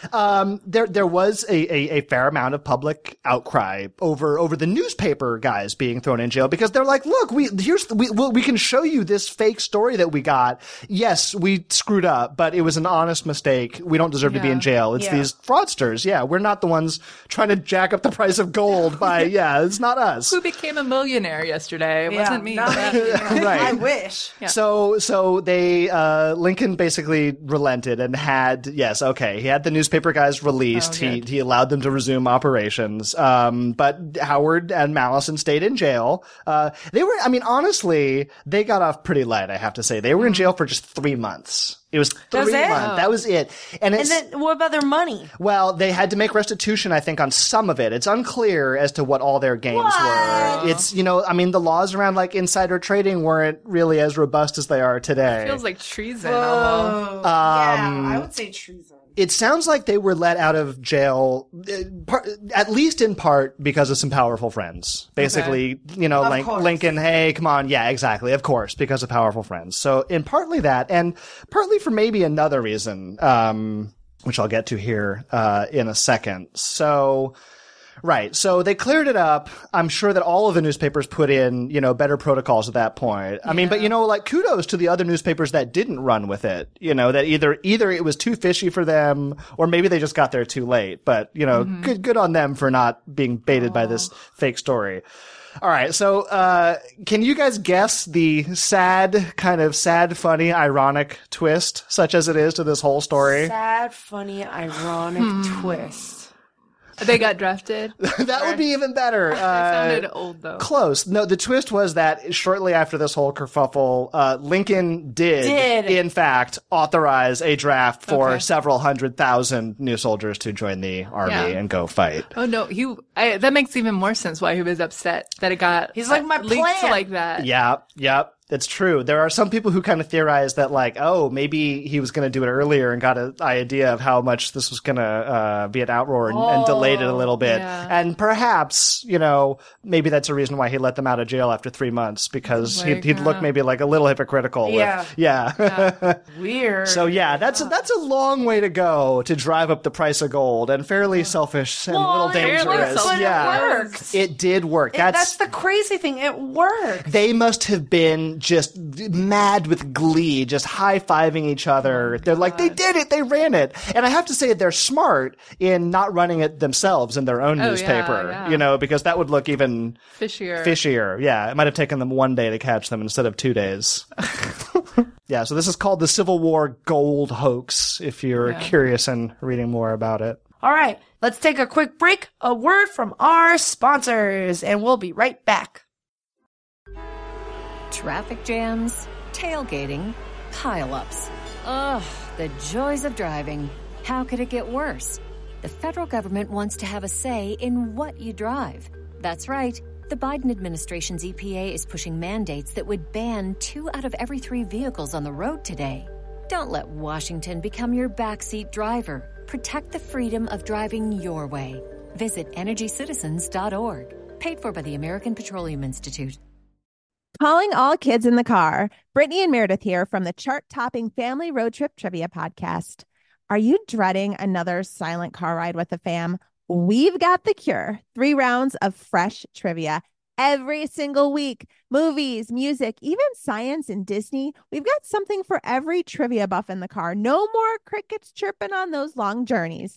Um, there, there was a, a, a fair amount of public outcry over, over the newspaper guys being thrown in jail because they're like, look, we, here's, we, we can show you this fake story that we got. Yes, we screwed up, but it was an honest mistake. We don't deserve Yeah. to be in jail. It's Yeah. these fraudsters. Yeah. We're not the ones trying to jack up the price of gold by, yeah, it's not us. Who became a millionaire yesterday? It Yeah, wasn't me. not me. Right. I wish. Yeah. So, so they, uh, Lincoln basically relented and had, yes, okay, he had the newspaper guys released. Oh, he, good. he allowed them to resume operations. Um, but Howard and Mallison stayed in jail. Uh, they were, I mean, honestly, they got off pretty light, I have to say. They were in jail for just three months. It was three That was it? months. Oh. That was it. And And it's, then what about their money? well, they had to make restitution, I think, on some of it. It's unclear as to what all their gains What? were. It's, you know, I mean, the laws around like insider trading weren't really as robust as they are today. Feels like treason almost. Oh, yeah, I would say treason. It sounds like they were let out of jail, uh, par- at least in part because of some powerful friends. Basically, you know, Of like course. Lincoln, hey, come on. Yeah, exactly. Of course, because of powerful friends. So, in partly that, and partly for maybe another reason, um, which I'll get to here, uh, in a second. So, right. So they cleared it up. I'm sure that all of the newspapers put in, you know, better protocols at that point. I mean, but you know, like kudos to the other newspapers that didn't run with it. You know, that either, either it was too fishy for them or maybe they just got there too late. But, you know, good, good on them for not being baited by this fake story. All right. So, uh, can you guys guess the sad, kind of sad, funny, ironic twist, such as it is to this whole story? Sad, funny, ironic twist. They got drafted. That would be even better. It Uh, sounded old though. Close. No, the twist was that shortly after this whole kerfuffle, uh, Lincoln did, Did. in fact, authorize a draft for Okay. several hundred thousand new soldiers to join the army Yeah. and go fight. Oh no, he. I, that makes even more sense why he was upset that it got. He's like, uh, "My leaked plan." like that. Yep, yep. It's true. There are some people who kind of theorize that, like, oh, maybe he was going to do it earlier and got an idea of how much this was going to uh, be an outroar and, and delayed it a little bit. yeah. And perhaps, you know, maybe that's a reason why he let them out of jail after three months because Like, he'd, he'd look uh, maybe like a little hypocritical. Yeah. With, yeah. Weird. So yeah, that's a, that's a long way to go to drive up the price of gold and fairly selfish and a Well, little it dangerous. works, but it yeah, worked. it did work. It- that's that's the crazy thing. It worked. they must have been just mad with glee, just high-fiving each other. They're like, they did it, they ran it. And I have to say, they're smart in not running it themselves in their own Oh, newspaper, yeah, yeah. you know, because that would look even Fishier. fishier. Yeah, it might have taken them one day to catch them instead of two days. Yeah, so this is called the Civil War Gold Hoax, if you're Yeah. curious and reading more about it. All right, let's take a quick break. A word from our sponsors, and we'll be right back. Traffic jams, tailgating, pileups. Ugh, the joys of driving. How could it get worse? The federal government wants to have a say in what you drive. That's right. The Biden administration's E P A is pushing mandates that would ban two out of every three vehicles on the road today. Don't let Washington become your backseat driver. Protect the freedom of driving your way. Visit energy citizens dot org. Paid for by the American Petroleum Institute. Calling all kids in the car. Brittany and Meredith here from the chart-topping Family Road Trip Trivia Podcast. Are you dreading another silent car ride with the fam? We've got the cure. Three rounds of fresh trivia every single week. Movies, music, even science and Disney. We've got something for every trivia buff in the car. No more crickets chirping on those long journeys.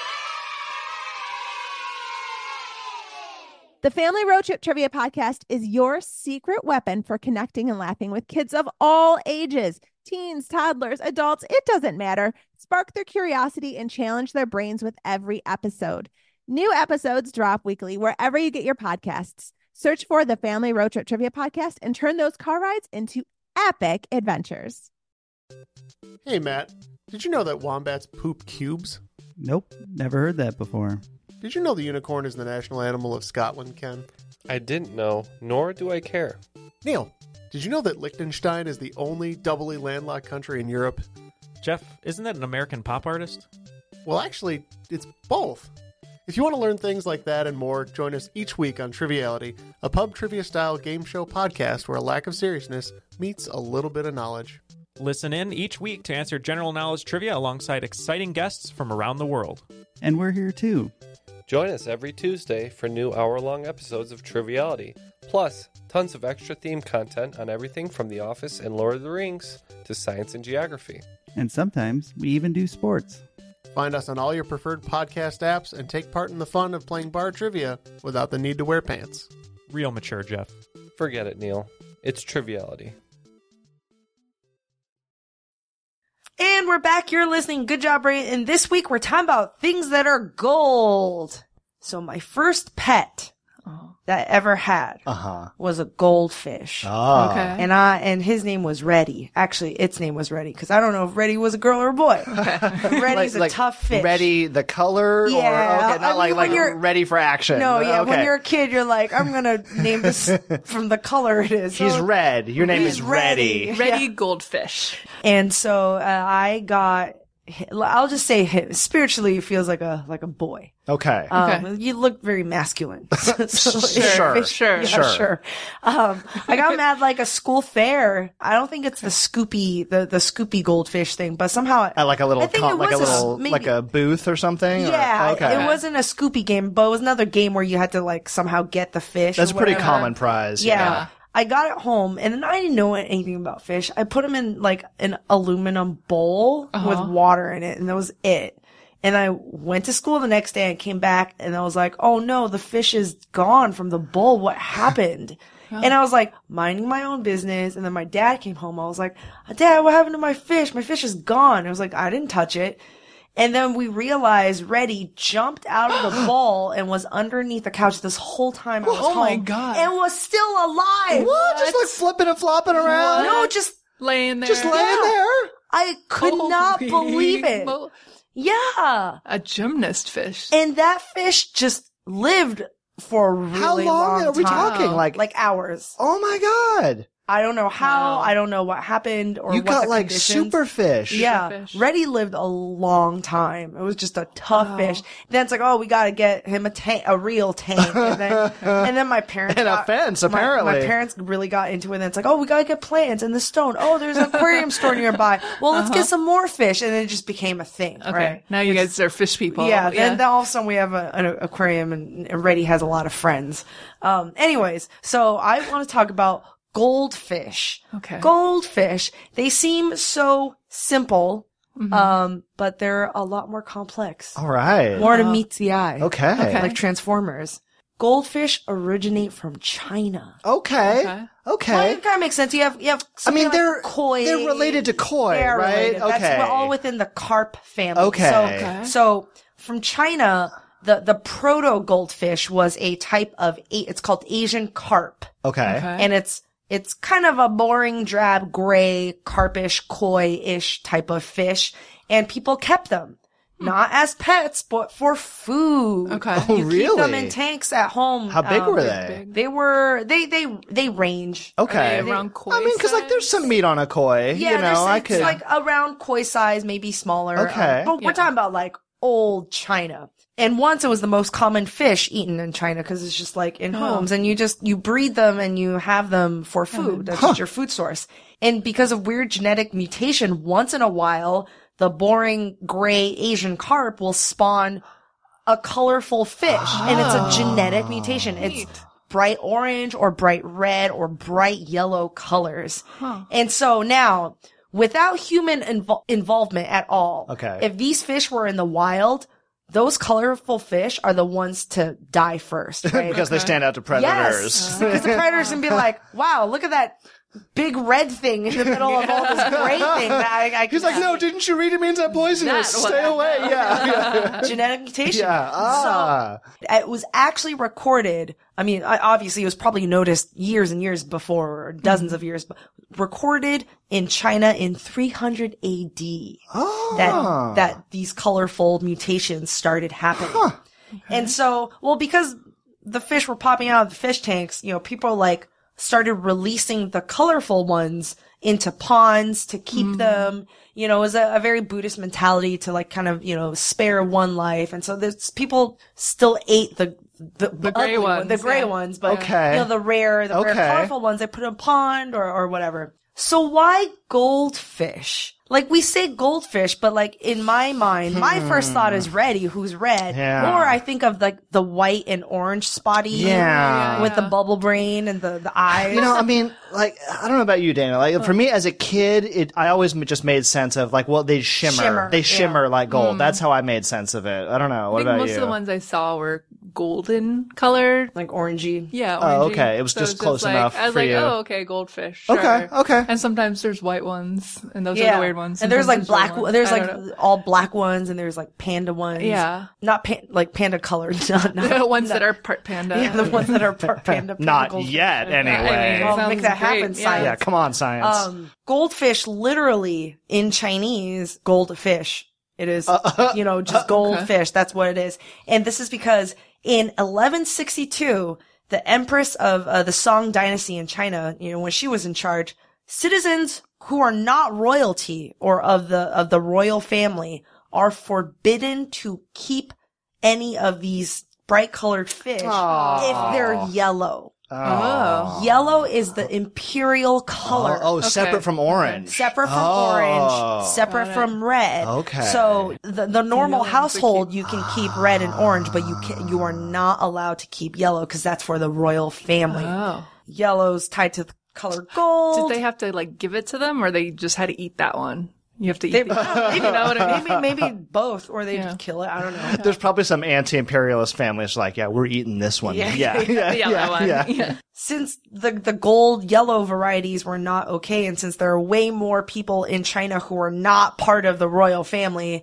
The Family Road Trip Trivia Podcast is your secret weapon for connecting and laughing with kids of all ages. Teens, toddlers, adults, it doesn't matter. Spark their curiosity and challenge their brains with every episode. New episodes drop weekly wherever you get your podcasts. Search for the Family Road Trip Trivia Podcast and turn those car rides into epic adventures. Hey, Matt, did you know that wombats poop cubes? Nope, never heard that before. Did you know the unicorn is the national animal of Scotland, Ken? I didn't know, nor do I care. Neil, did you know that Liechtenstein is the only doubly landlocked country in Europe? Jeff, isn't that an American pop artist? Well, actually, it's both. If you want to learn things like that and more, join us each week on Triviality, a pub trivia-style game show podcast where a lack of seriousness meets a little bit of knowledge. Listen in each week to answer general knowledge trivia alongside exciting guests from around the world. And we're here too. Join us every Tuesday for new hour-long episodes of Triviality. Plus, tons of extra theme content on everything from The Office and Lord of the Rings to science and geography. And sometimes we even do sports. Find us on all your preferred podcast apps and take part in the fun of playing bar trivia without the need to wear pants. Real mature, Jeff. Forget it, Neil. It's Triviality. And we're back. You're listening. Good job, Ray. And this week we're talking about things that are gold. So my first pet that I ever had Uh-huh. was a goldfish. Oh. Okay. And I and his name was Reddy. Actually, its name was Reddy because I don't know if Reddy was a girl or a boy. Reddy's a tough fish. Ready the color? Yeah. Or, okay, not I like, mean, like when you're- ready for action. No, yeah. Okay. When you're a kid, you're like, I'm gonna name this from the color it is. He's So- red. Your name He's is Ready. Reddy. Ready goldfish. And so uh, I got. I'll just say him. Spiritually, he feels like a like a boy. Okay. Um, Okay. You look very masculine. So, Sure, fish- sure, yeah, sure. sure. Um, I got him at like a school fair. I don't think it's the Scoopy, the, the Scoopy goldfish thing, but somehow. At like a little, I think con- it like a was a s- little, maybe- like a booth or something. or- Yeah, okay. it wasn't a Scoopy game, but it was another game where you had to like somehow get the fish. That's or a pretty whatever. common prize. Yeah. I got it home and then I didn't know anything about fish. I put them in like an aluminum bowl Uh-huh. with water in it and that was it. And I went to school the next day and came back and I was like, oh no, the fish is gone from the bowl. What happened? And I was like minding my own business. And then my dad came home. I was like, Dad, what happened to my fish? My fish is gone. I was like, I didn't touch it. And then we realized Reddy jumped out of the bowl and was underneath the couch this whole time I was Oh my home God. and was still alive. What? Just like flipping and flopping around? No, just Laying there. Just laying there? I could not Holy believe it. mo- Yeah. A gymnast fish. And that fish just lived for a really How long long are we time. talking? Like, Like hours. oh my God. I don't know how. Wow. I don't know what happened or You what got the like conditions. superfish. Yeah, fish. Reddy lived a long time. It was just a tough fish. Then it's like, oh, we got to get him a tank, a real tank. And then, and then my parents And a got- fence, my- apparently. My, parents really got into it. And then it's like, oh, we got to get plants and the stone. Oh, there's an aquarium store nearby. Well, let's get some more fish. And then it just became a thing. Okay. Right? Now you guys are fish people. Yeah, then, then all of a sudden we have a, an aquarium and, and Reddy has a lot of friends. Um, anyways, so I want to talk about goldfish. Okay. Goldfish. They seem so simple, Mm-hmm. um, but they're a lot more complex. All right. More to meet the eye. Okay. Okay. Like Transformers. Goldfish originate from China. Okay. Okay. Okay. Well, it kind of makes sense. You have, you have. I mean, something like they're koi. they're related to koi, They are right? related. Okay. That's all within the carp family. Okay. So, Okay. so from China, the the proto goldfish was a type of a, it's called Asian carp, Okay. Okay. and it's it's kind of a boring, drab, gray, carpish, koi-ish type of fish, and people kept them. Not as pets, but for food. Okay. Oh, You keep them really? in tanks at home. How big Um, were they? They were they they they range. Okay. Are they around koi I mean, because like there's some meat on a koi. Yeah, you know, there's, I it's could. like around koi size, maybe smaller. Okay. Um, but we're Yeah. talking about like old China. And once it was the most common fish eaten in China because it's just like in homes and you just, you breed them and you have them for food. That's just your food source. And because of weird genetic mutation, once in a while, the boring gray Asian carp will spawn a colorful fish and it's a genetic mutation. It's bright orange or bright red or bright yellow colors. And so now, without human invo- involvement at all, Okay. if these fish were in the wild, those colorful fish are the ones to die first, right? because they stand out to predators. Yes, because the predators can be like, "Wow, look at that big red thing in the middle of all this gray thing." That I, I He's like, no, didn't you read it means I'm poisonous? That Stay one. away. Yeah. yeah. genetic mutation. Yeah. Ah. So it was actually recorded. I mean, I, obviously it was probably noticed years and years before, or dozens of years, but recorded in China in three hundred A D. Oh. That, that these colorful mutations started happening. And so, well, because the fish were popping out of the fish tanks, you know, people like started releasing the colorful ones into ponds to keep them. You know, it was a, a very Buddhist mentality to like kind of, you know, spare one life. And so there's people still ate the the, The gray ugly one- ones, the gray yeah. ones, but Okay. you know, the rare, the Okay. rare colorful ones they put in a pond or, or whatever. So why goldfish? Like, we say goldfish, but like in my mind, my first thought is Reddy, who's red. Yeah. Or I think of like the white and orange spotty Yeah. with the bubble brain and the, the eyes. You know, I mean, like, I don't know about you, Dana. Like, for me as a kid, it I always m- just made sense of like, well, they shimmer, Shimmer, they shimmer yeah. like gold. That's how I made sense of it. I don't know. I What think about most you? of the ones I saw were golden colored. like orangey. Yeah. Oh, orangey. okay. It was So just it's close like- enough I was for like, you. oh, okay, goldfish. Sure. Okay, okay. And sometimes there's white ones, and those are Yeah. the weird ones. And there's like Sometimes black, red ones. there's I like don't know. all black ones and there's like panda ones. Yeah. Not pan- like panda colored. Not, not, the ones not- that are part panda. Yeah, the ones that are part panda. panda Not goldfish. yet, anyway. I mean, Well, sounds make that happen, great. science. Yeah, come on, science. Um, goldfish, literally in Chinese, goldfish. It is, you know, just goldfish. That's what it is. And this is because in eleven sixty-two, the empress of uh, the Song dynasty in China, you know, when she was in charge, citizens who are not royalty or of the of the royal family are forbidden to keep any of these bright colored fish if they're yellow. Oh. Yellow is the imperial color. Oh, oh, separate from orange. Separate from Oh. orange, separate Got it. from red. Okay. So the the normal yellow household, you can keep red and orange, but you can, you are not allowed to keep yellow because that's for the royal family. Oh. Yellow's tied to the color gold. Did they have to like give it to them, or they just had to eat that one? You have to eat. They- the- maybe, you know what I mean? maybe, maybe both, or they Yeah. just kill it. I don't know. There's probably some anti-imperialist families like, yeah, we're eating this one. Yeah. Yeah, yeah, The yellow yeah, one. yeah. Yeah. Since the the gold yellow varieties were not okay, and since there are way more people in China who are not part of the royal family,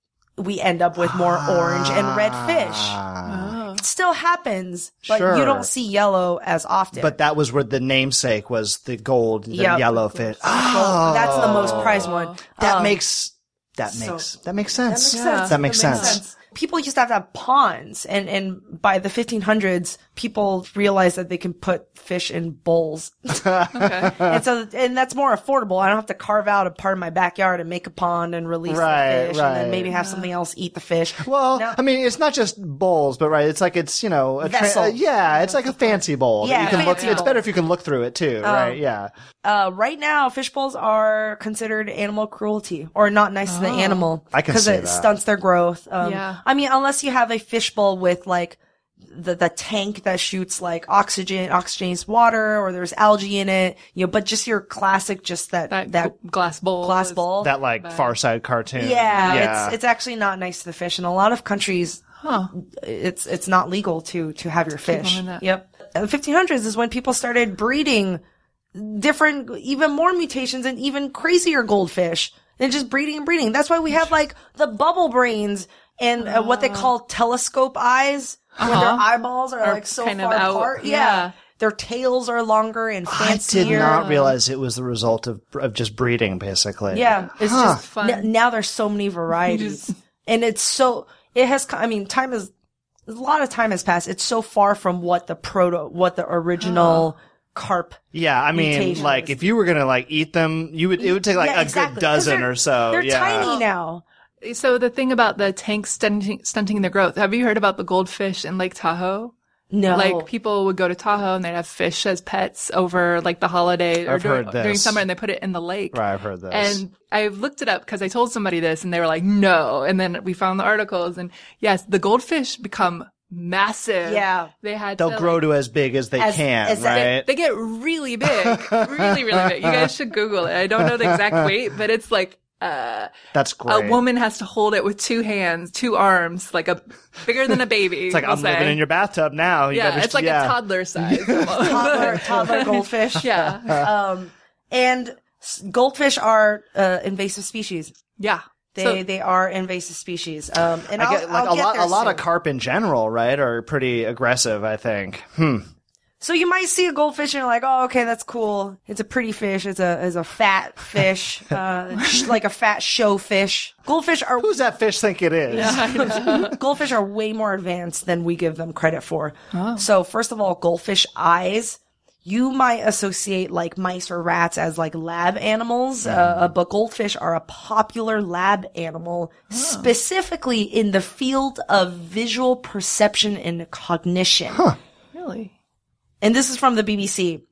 we end up with more orange and red fish. Ah. Oh. It still happens, but Sure. you don't see yellow as often. But that was where the namesake was the gold, the Yep. yellow fish. Oh, that's the most prized one. That Um, makes that so- makes that makes sense. That makes Yeah. sense. That makes sense. People used to have to have ponds, and, and by the fifteen hundreds, people realized that they can put fish in bowls. Okay. and so, and that's more affordable. I don't have to carve out a part of my backyard and make a pond and release Right, the fish, and then right. maybe have something else eat the fish. Well, No. I mean, it's not just bowls, but right, it's like it's you know, a tra- Vessel. uh, yeah, it's like a fancy bowl. that Yeah, you can look. fancy It's bowl. better if you can look through it too, right? Yeah. Uh, right now, fish bowls are considered animal cruelty, or not nice to the animal. I can because see it that. stunts their growth. Um, Yeah. I mean, unless you have a fish bowl with like the the tank that shoots like oxygen, oxygenates water, or there's algae in it, you know. But just your classic, just that That, that, gl- glass bowl. glass is- bowl. That like Far Side cartoon. yeah, yeah. it's it's actually not nice to the fish. In a lot of countries, Huh. it's it's not legal to to have your fish. them in that. Yep. And the fifteen hundreds is when people started breeding different, even more mutations and even crazier goldfish. And just breeding and breeding. That's why we have like the bubble brains and uh, what they call telescope eyes, where their Uh-huh. eyeballs are, Are like so kind of far out, apart. Yeah. yeah. Their tails are longer and I fancier. did not realize it was the result of of just breeding, basically. Yeah, it's Huh. just Fun. N- now there's so many varieties, and it's so it has. I mean, time is a lot of time has passed. It's so far from what the proto, what the original carp. Yeah, I mean, Mutations. like if you were gonna like eat them, you would. It would take like Yeah, a exactly. good dozen 'Cause they're- or so. They're yeah. tiny now. So the thing about the tanks stunting, stunting their growth. Have you heard about the goldfish in Lake Tahoe? No, Like people would go to Tahoe and they'd have fish as pets over like the holiday or I've during, heard this. during summer, and they put it in the lake. Right, I've heard this. And I looked it up because I told somebody this, and they were like, "No." And then we found the articles, and yes, the goldfish become massive. Yeah. they had they'll to, grow like, to as big as they As- can, as that- right? They get really big, really, really big. You guys should Google it. I don't know the exact weight, but it's like uh, That's great. a woman has to hold it with two hands, two arms, like a bigger than a baby. It's like we'll I'm living say. in your bathtub now. You Yeah, better- it's like yeah. a toddler size. toddler, toddler goldfish. Yeah, Um, and s- goldfish are uh, invasive species. yeah. They So- they are invasive species. Um, and I I'll, get, like I'll a get lot, there a lot of soon. carp in general, right, are pretty aggressive. I think. Hmm. So you might see a goldfish and you're like, oh, okay, that's cool. It's a pretty fish. It's a, it's a fat fish, uh, sh- like a fat show fish. Goldfish are, Who's that fish think it is? goldfish are way more advanced than we give them credit for. So first of all, goldfish eyes, you might associate like mice or rats as like lab animals, uh, but goldfish are a popular lab animal, specifically in the field of visual perception and cognition. Really? And this is from the B B C.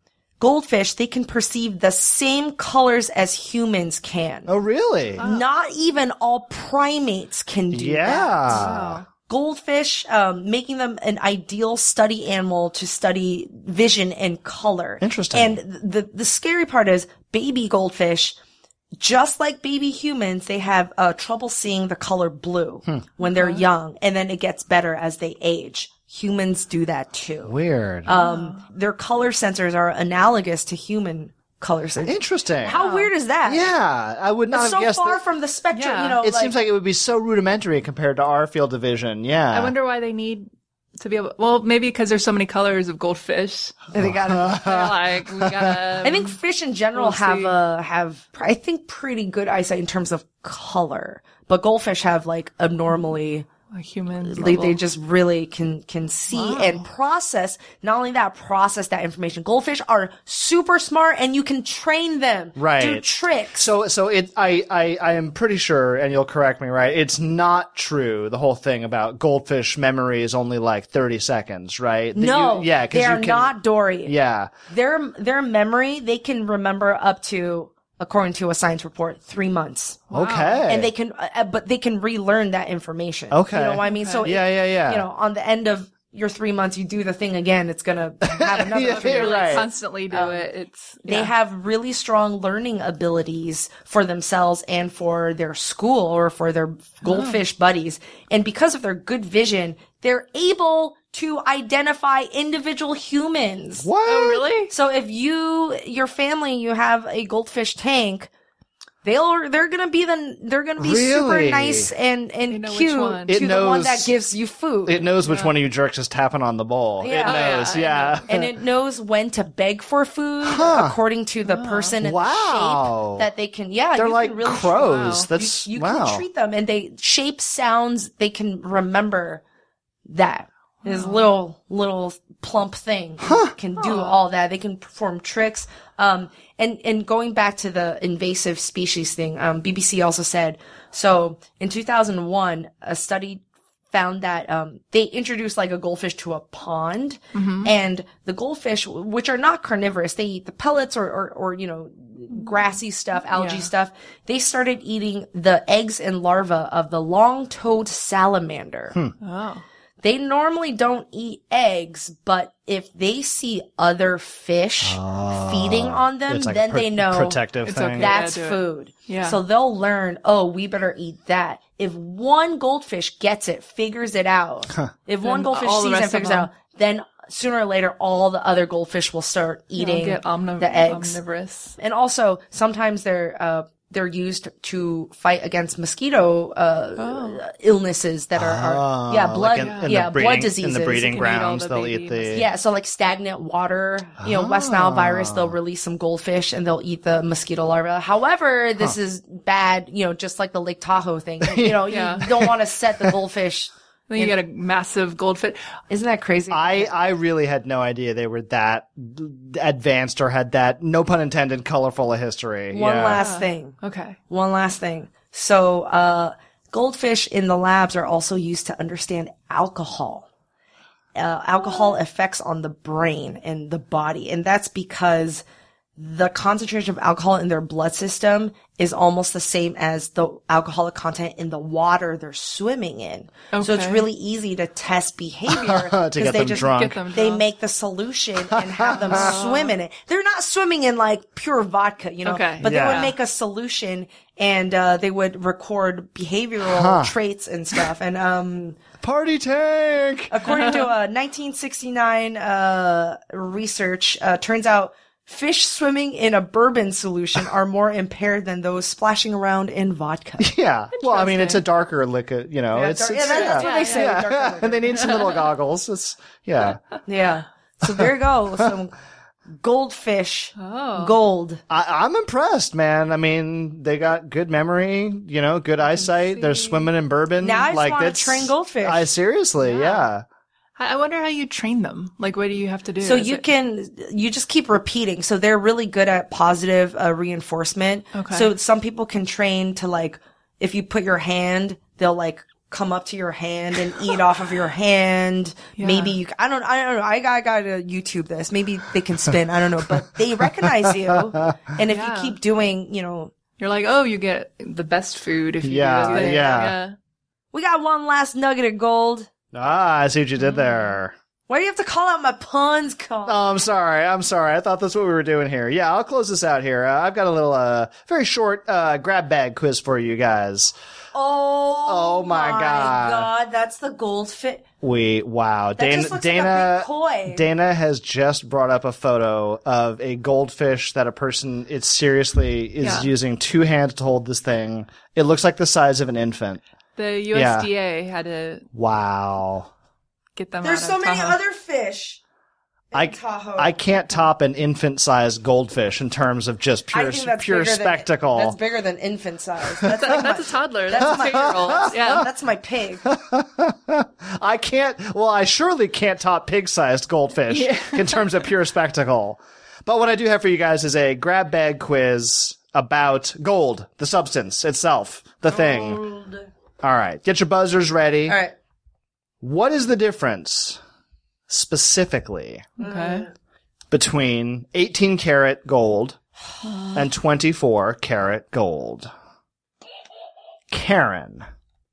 goldfish, they can perceive the same colors as humans can. Oh, really? Not even all primates can do Yeah. that. Wow. Goldfish, um, making them an ideal study animal to study vision and color. Interesting. And the, the scary part is baby goldfish, just like baby humans, they have uh, trouble seeing the color blue Hmm. when they're young, and then it gets better as they age. Humans do that too. Weird. Um, their color sensors are analogous to human color sensors. Interesting. How weird is that? Yeah, I would not It's have so guessed far that. from the spectrum, Yeah. you know. It like, seems like it would be so rudimentary compared to our field of vision. Yeah. I wonder why they need to be able. Well, maybe because there's so many colors of goldfish. they gotta. They're like we gotta. I think fish in general We'll have see. uh have I think pretty good eyesight in terms of color, but goldfish have like abnormally. like humans. They, they level. just really can can see Wow. and process. Not only that, process that information. Goldfish are super smart, and you can train them. Right. Do tricks. So, so it, I, I, I am pretty sure, and you'll correct me, right? It's not true, the whole thing about goldfish memory is only like thirty seconds, right? That No, you, yeah, 'cause they you are can- not Dory. Yeah. Their their memory, they can remember up to, according to a science report, three months. Okay. And they can, uh, but they can relearn that information. Okay. You know what I mean? So Yeah, it- yeah, yeah. You know, on the end of your three months, you do the thing again. It's gonna have another. Yeah, three you're months. right. constantly do it. It's They yeah. have really strong learning abilities for themselves and for their school or for their goldfish buddies. And because of their good vision, they're able to identify individual humans. What? Oh, really? So if you, your family, you have a goldfish tank, they'll, they're gonna be the, they're gonna be super Really? nice and, and know which cute one. to It the one knows- that gives you food. It knows which one of you jerks is tapping on the bowl. Yeah. It knows, Oh, yeah. yeah, and it knows when to beg for food Huh. according to the person and Wow. the shape that they can. Yeah, They're you like can really crows. Wow. That's, you, you wow. can treat them, and they shape sounds. They can remember that. This little little plump thing can do all that. They can perform tricks. Um, and and going back to the invasive species thing, um, B B C also said so. In two thousand one, a study found that um, they introduced like a goldfish to a pond, and the goldfish, which are not carnivorous, they eat the pellets or or, or you know grassy stuff, algae Yeah. stuff. They started eating the eggs and larvae of the long-toed salamander. Oh. They normally don't eat eggs, but if they see other fish feeding on them, It's like then a pro- they know protective It's thing. okay. that's Yeah, do it. food. Yeah. So they'll learn, oh, we better eat that. If one goldfish gets it, figures it out, if one Then goldfish all the sees it and rest of figures it them- out, then sooner or later, all the other goldfish will start They'll eating get omniv- the eggs. omnivorous. And also, sometimes they're uh, they're used to fight against mosquito uh, illnesses that are, are yeah Oh, blood like in, in yeah the breeding, blood diseases. in the breeding You can eat all grounds, the they'll baby eat the. Yeah, so like stagnant water, you know, West Nile virus, they'll release some goldfish and they'll eat the mosquito larvae. However, this is bad, you know, just like the Lake Tahoe thing. You know, Yeah. you don't want to set the goldfish. Then you get a massive goldfish. Isn't that crazy? I, I really had no idea they were that advanced or had that, no pun intended, colorful a history. One yeah. last thing. Okay. One last thing. So, uh, goldfish in the labs are also used to understand alcohol. Uh, alcohol effects on the brain and the body. And that's because the concentration of alcohol in their blood system is almost the same as the alcoholic content in the water they're swimming in. So it's Okay. really easy to test behavior To because get they them just drunk. Get them they drunk. make the solution and have them swim in it. They're not swimming in like pure vodka, you know, Okay. but they Yeah. would make a solution and uh, they would record behavioral traits and stuff. And um, Party tank! according to a nineteen sixty-nine uh, research, uh, turns out fish swimming in a bourbon solution are more impaired than those splashing around in vodka. Yeah. Well, I mean, it's a darker liquor, you know. Yeah, it's, dark- it's yeah, that- that's yeah. what they say. Yeah. darker liquor. And they need some little goggles. It's, yeah. Yeah. So there you go. Some goldfish. Oh. Gold. I, I'm impressed, man. I mean, they got good memory, you know, good eyesight. They're swimming in bourbon. Now I just like wanna that's- train goldfish. I seriously, yeah. I I wonder how you train them. Like, what do you have to do? So Is you it- can, you just keep repeating. So they're really good at positive uh, reinforcement. Okay. So some people can train to like, if you put your hand, they'll like come up to your hand and eat off of your hand. Yeah. Maybe you, I don't, I don't know. I got, I got to YouTube this. Maybe they can spin. I don't know, but they recognize you. And if Yeah. you keep doing, you know, You're like, oh, you get the best food if you Yeah, do this thing. yeah. yeah. we got one last nugget of gold. Ah, I see what you did there. Why do you have to call out my puns, Cole? Oh, I'm sorry. I'm sorry. I thought that's what we were doing here. Yeah, I'll close this out here. Uh, I've got a little, uh, very short, uh, grab bag quiz for you guys. Oh, Oh my God. God, that's the goldfish. We, wow. That Dana, just looks Dana, like a big koi. Dana has just brought up a photo of a goldfish that a person, it seriously is Yeah. using two hands to hold this thing. It looks like the size of an infant. The U S D A had to Wow. get them There's out so of many Tahoe. other fish in I, Tahoe. I can't top an infant-sized goldfish in terms of just I pure, think that's pure bigger than- spectacle. that's bigger than infant size. That's like That's my, a toddler. That's That's, my- a two-year-old. Yeah. that's my pig. I can't, well, I surely can't top pig-sized goldfish in terms of pure spectacle. But what I do have for you guys is a grab bag quiz about gold, the substance itself, the thing. Gold. All right, get your buzzers ready. All right. What is the difference, specifically, Okay. between eighteen karat gold and twenty-four karat gold? Karen.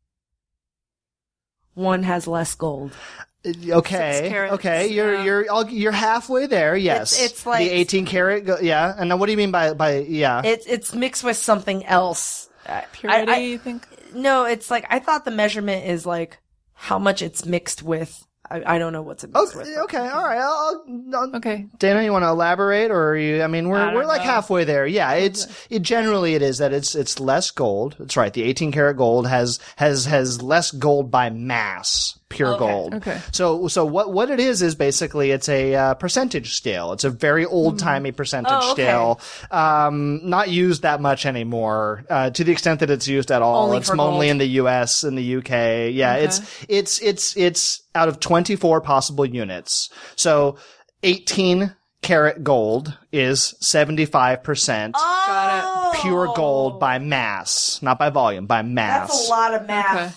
One has less gold. Okay. Six carats, okay. You're yeah. you're I'll, you're halfway there. Yes. It's- it's like- the eighteen karat. Go- yeah. And now, what do you mean by by yeah? It's it's mixed with something else. I- Purity, I- you think? No, it's like I thought the measurement is like how much it's mixed with. I, I don't know what's it mixed Okay. with. Okay. All right. I'll, I'll, Okay. Dana, you want to elaborate, or are you? I mean, we're I don't we're like know. halfway there. Yeah. It's it generally it is that it's it's less gold. That's right. The eighteen karat gold has has has less gold by mass. Pure Okay. gold. Okay. So, so what, what it is is basically it's a uh, percentage scale. It's a very old timey percentage Oh, okay. scale. Um, not used that much anymore. Uh, to the extent that it's used at all, Only it's for only gold. in the U S and the U K. Yeah, Okay. it's it's it's it's out of twenty-four possible units. So, eighteen karat gold is seventy-five percent Oh, pure gold by mass, not by volume, by mass. That's a lot of math.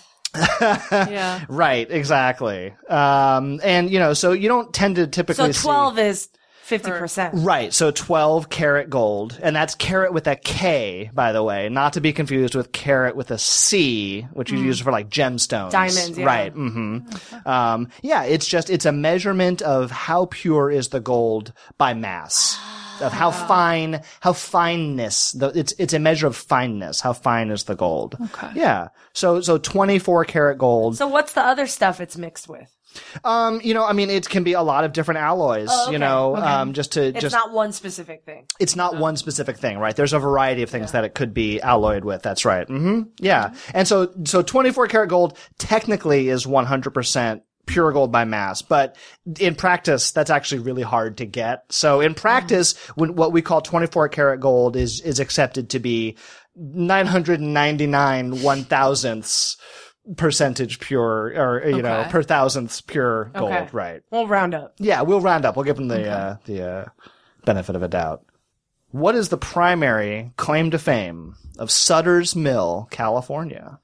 Yeah. Right, exactly. Um, and you know, so you don't tend to typically So twelve see. is fifty percent. Right, so twelve karat gold, and that's carat with a K, by the way, not to be confused with carat with a C, which you use for like gemstones. Diamonds, yeah. Right, mm-hmm. Um, yeah, it's just, it's a measurement of how pure is the gold by mass. Of how fine, how fineness, the, it's, it's a measure of fineness. How fine is the gold? Okay. Yeah. So, so twenty-four karat gold. So what's the other stuff it's mixed with? Um, you know, I mean, it can be a lot of different alloys, Oh, okay. you know, Okay. um, just to, It's just, not one specific thing. it's not one specific thing, right? There's a variety of things that it could be alloyed with. That's right. hmm Yeah. And so, so twenty-four karat gold technically is one hundred percent pure gold by mass, but in practice, that's actually really hard to get. So in practice, when what we call twenty-four karat gold is, is accepted to be nine hundred ninety-nine one thousandths percentage pure, or, you know, Okay. per thousandths pure gold, Okay. right? We'll round up. Yeah, we'll round up. We'll give them the, uh, the, uh, benefit of a doubt. What is the primary claim to fame of Sutter's Mill, California?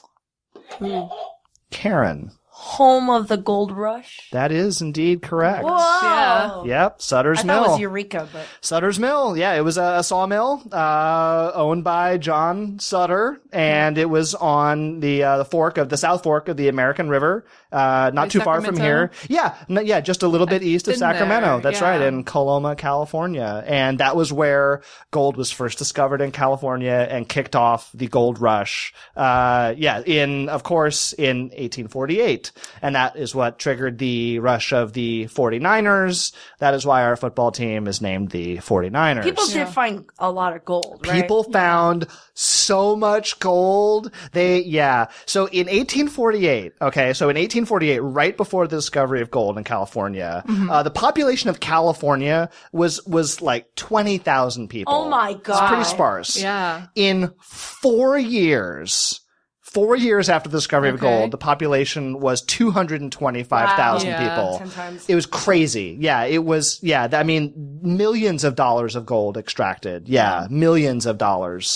Karen. Home of the gold rush. That is indeed correct. Whoa. Yep, Sutter's I Mill. thought it was Eureka, but Sutter's Mill, yeah, it was a, a sawmill uh, owned by John Sutter, and it was on the uh, the fork of the South Fork of the American River, uh, not By too far from here. Sacramento? Yeah, n- yeah, just a little bit east of been Sacramento. there, That's yeah. right, in Coloma, California, and that was where gold was first discovered in California and kicked off the gold rush. Uh, yeah, in of course in eighteen forty-eight, and that is what triggered the rush of the forty-niners. That is why our football team is named the forty-niners. people did find a lot of gold, right? People found so much gold. They, yeah. So in eighteen forty-eight, okay, so in eighteen forty-eight, right before the discovery of gold in California, uh, the population of California was, was like twenty thousand people. Oh my It's God. pretty sparse. Yeah. In four years, four years after the discovery of Okay. gold, the population was two hundred twenty-five thousand Wow. Yeah. people. Ten times. It was crazy. Yeah, it was, yeah, th- I mean, millions of dollars of gold extracted. Yeah, millions of dollars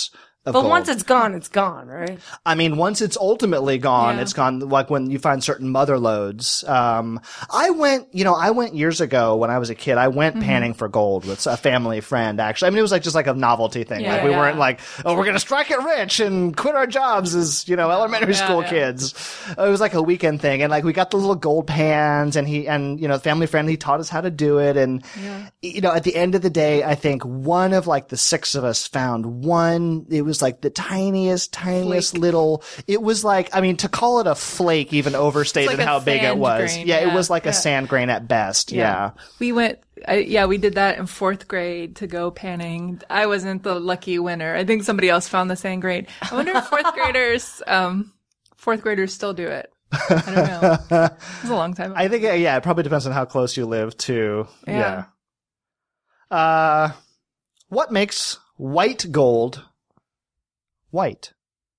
of But gold. once it's gone, it's gone, right? I mean, once it's ultimately gone, Yeah. it's gone, like when you find certain mother lodes. Um, I went, you know, I went years ago when I was a kid, I went Mhm. panning for gold with a family friend, actually. I mean, it was like just like a novelty thing. Yeah, like we yeah. weren't like, oh, we're going to strike it rich and quit our jobs as, you know, elementary Yeah, school yeah. kids. It was like a weekend thing. And like we got the little gold pans and he, and, you know, family friend, he taught us how to do it. And, Yeah. you know, at the end of the day, I think one of like the six of us found one. It was like the tiniest, tiniest little, it was like, I mean, to call it a flake even overstated It's like a how big it sand was. grain, yeah, yeah. it was like Yeah. a sand grain at best. Yeah. We went, I, yeah, we did that in fourth grade to go panning. I wasn't the lucky winner. I think somebody else found the same grade. I wonder if fourth graders, um, fourth graders still do it. I don't know. It was a long time ago. I think, uh, yeah, it probably depends on how close you live to. Yeah. Yeah. Uh, what makes white gold white?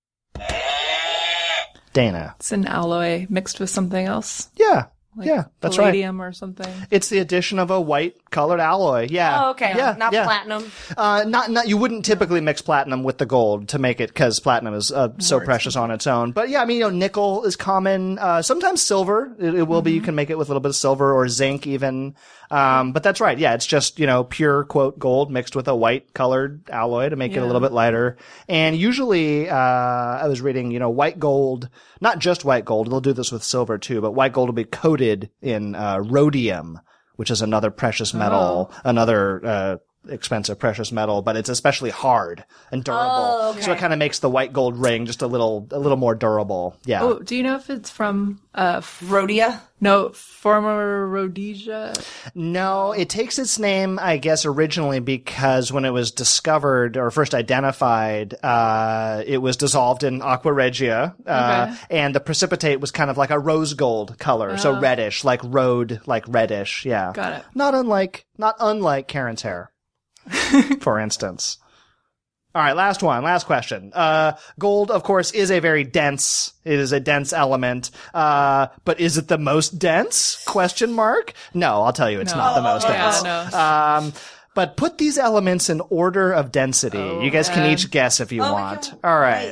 Dana. It's an alloy mixed with something else. Yeah. Like yeah, that's right. palladium or something. It's the addition of a white colored alloy. Yeah. Oh, okay. Yeah. Not yeah. platinum. Uh, not, not, you wouldn't typically mix platinum with the gold to make it, cause platinum is, uh, so precious on its own. But yeah, I mean, you know, nickel is common, uh, sometimes silver. It, it will be, you can make it with a little bit of silver or zinc even. Um, but that's right. Yeah. It's just, you know, pure quote gold mixed with a white colored alloy to make it a Yeah. little bit lighter. And usually, uh, I was reading, you know, white gold, not just white gold. They'll do this with silver too, but white gold will be coated in, uh, rhodium, which is another precious metal, another, uh, expensive precious metal, but it's especially hard and durable. Oh, okay. So it kind of makes the white gold ring just a little, a little more durable. Yeah. Oh, do you know if it's from, uh, Rhodia? No, former Rhodesia? No, it takes its name, I guess, originally because when it was discovered or first identified, uh, it was dissolved in aqua regia, uh, Okay. and the precipitate was kind of like a rose gold color, so Oh. reddish, like road, like reddish. Yeah. Got it. Not unlike, not unlike Karen's hair, for instance. All right, last one, last question. Uh, gold, of course, is a very dense, it is a dense element. Uh, but is it the most dense? Question mark? No, I'll tell you it's No. not the most Oh, yeah, dense. no. Um, but put these elements in order of density. Oh, you guys can man. each guess if you Oh, we want. can All right.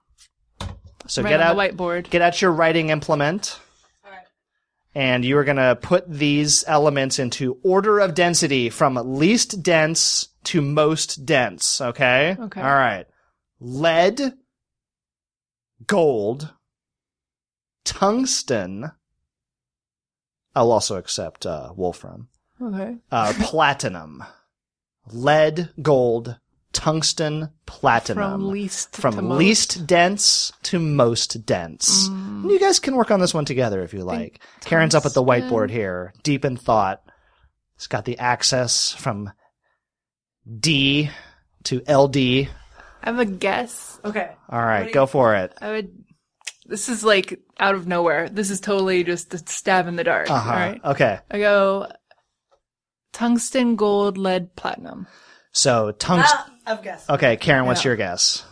So Right get on out, the whiteboard. get out your writing implement. And you are going to put these elements into order of density from least dense to most dense. Okay? Okay. All right. Lead, gold, tungsten. I'll also accept uh, wolfram. Okay. Uh, platinum. Lead, gold, tungsten, platinum. From least From to most. least dense to most dense. Mm. You guys can work on this one together if you like. Karen's up at the tungsten. whiteboard here, deep in thought. It's got the access from D to L D. I have a guess. Okay. All right, go for it. I would. This is like out of nowhere. This is totally just a stab in the dark. Uh-huh. All right. Okay. I go tungsten, gold, lead, platinum. So tungsten. Ah, I've guessed. Okay, Karen, what's Yeah. your guess?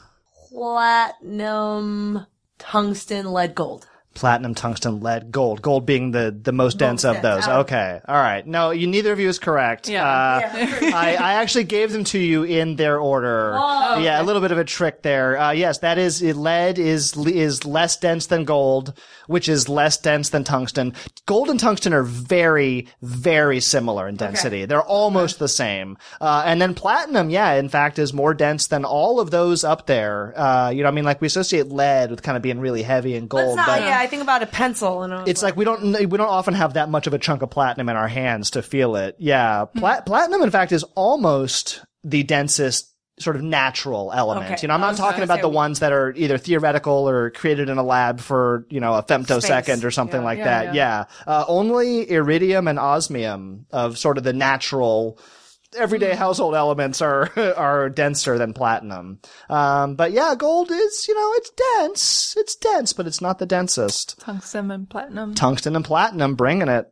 Platinum, tungsten, lead, gold. Platinum, tungsten, lead, gold. Gold being the, the most dense of dense, those. out of- Okay. All right. No, you neither of you is correct. Yeah. Uh, Yeah. I, I actually gave them to you in their order. Oh, Yeah, a little bit of a trick there. Uh, yes, that is, lead is, is less dense than gold, which is less dense than tungsten. Gold and tungsten are very, very similar in density. They're almost the same. Uh, and then platinum, yeah, in fact, is more dense than all of those up there. Uh, you know, I mean, like we associate lead with kind of being really heavy and But it's gold, not, but yeah, I think about a pencil and I was it's like we don't we don't often have that much of a chunk of platinum in our hands to feel it. Yeah, Pla- platinum in fact is almost the densest sort of natural element. Okay. You know, I'm I not was talking gonna about say the we- ones that are either theoretical or created in a lab for, you know, a femtosecond Space. or something Yeah, like yeah, that. Yeah. Uh, only iridium and osmium of sort of the natural everyday household elements are are denser than platinum. Um, but yeah, gold is, you know, it's dense. It's dense, but it's not the densest. Tungsten and platinum. Tungsten and platinum bringing it.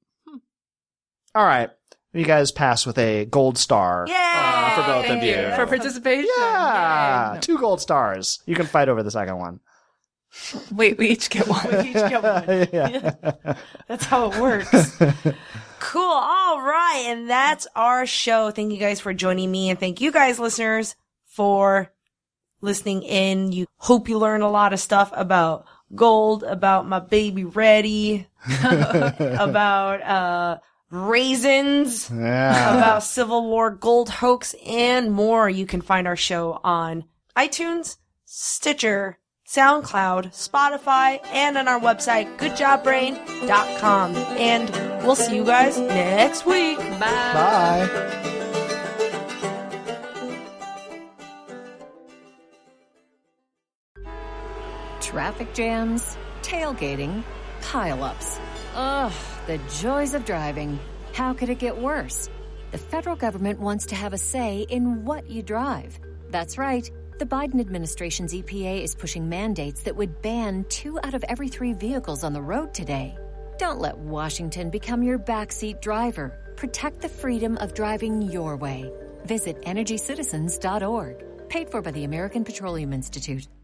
All right. You guys pass with a gold star Yay! uh, for both Thank of you. you. For participation. Yeah, Yay. two gold stars. You can fight over the second one. Wait, we each get one. We each get one. Yeah. That's how it works. Cool. All right. And that's our show. Thank you guys for joining me. And thank you guys, listeners, for listening in. You hope you learn a lot of stuff about gold, about my baby Reddy, about uh raisins, Yeah. about Civil War gold hoax, and more. You can find our show on iTunes, Stitcher, SoundCloud, Spotify, and on our website, good job brain dot com. And we'll see you guys next week. Bye. Bye. Traffic jams, tailgating, pileups. Ugh, the joys of driving. How could it get worse? The federal government wants to have a say in what you drive. That's right. The Biden administration's E P A is pushing mandates that would ban two out of every three vehicles on the road today. Don't let Washington become your backseat driver. Protect the freedom of driving your way. Visit energy citizens dot org. Paid for by the American Petroleum Institute.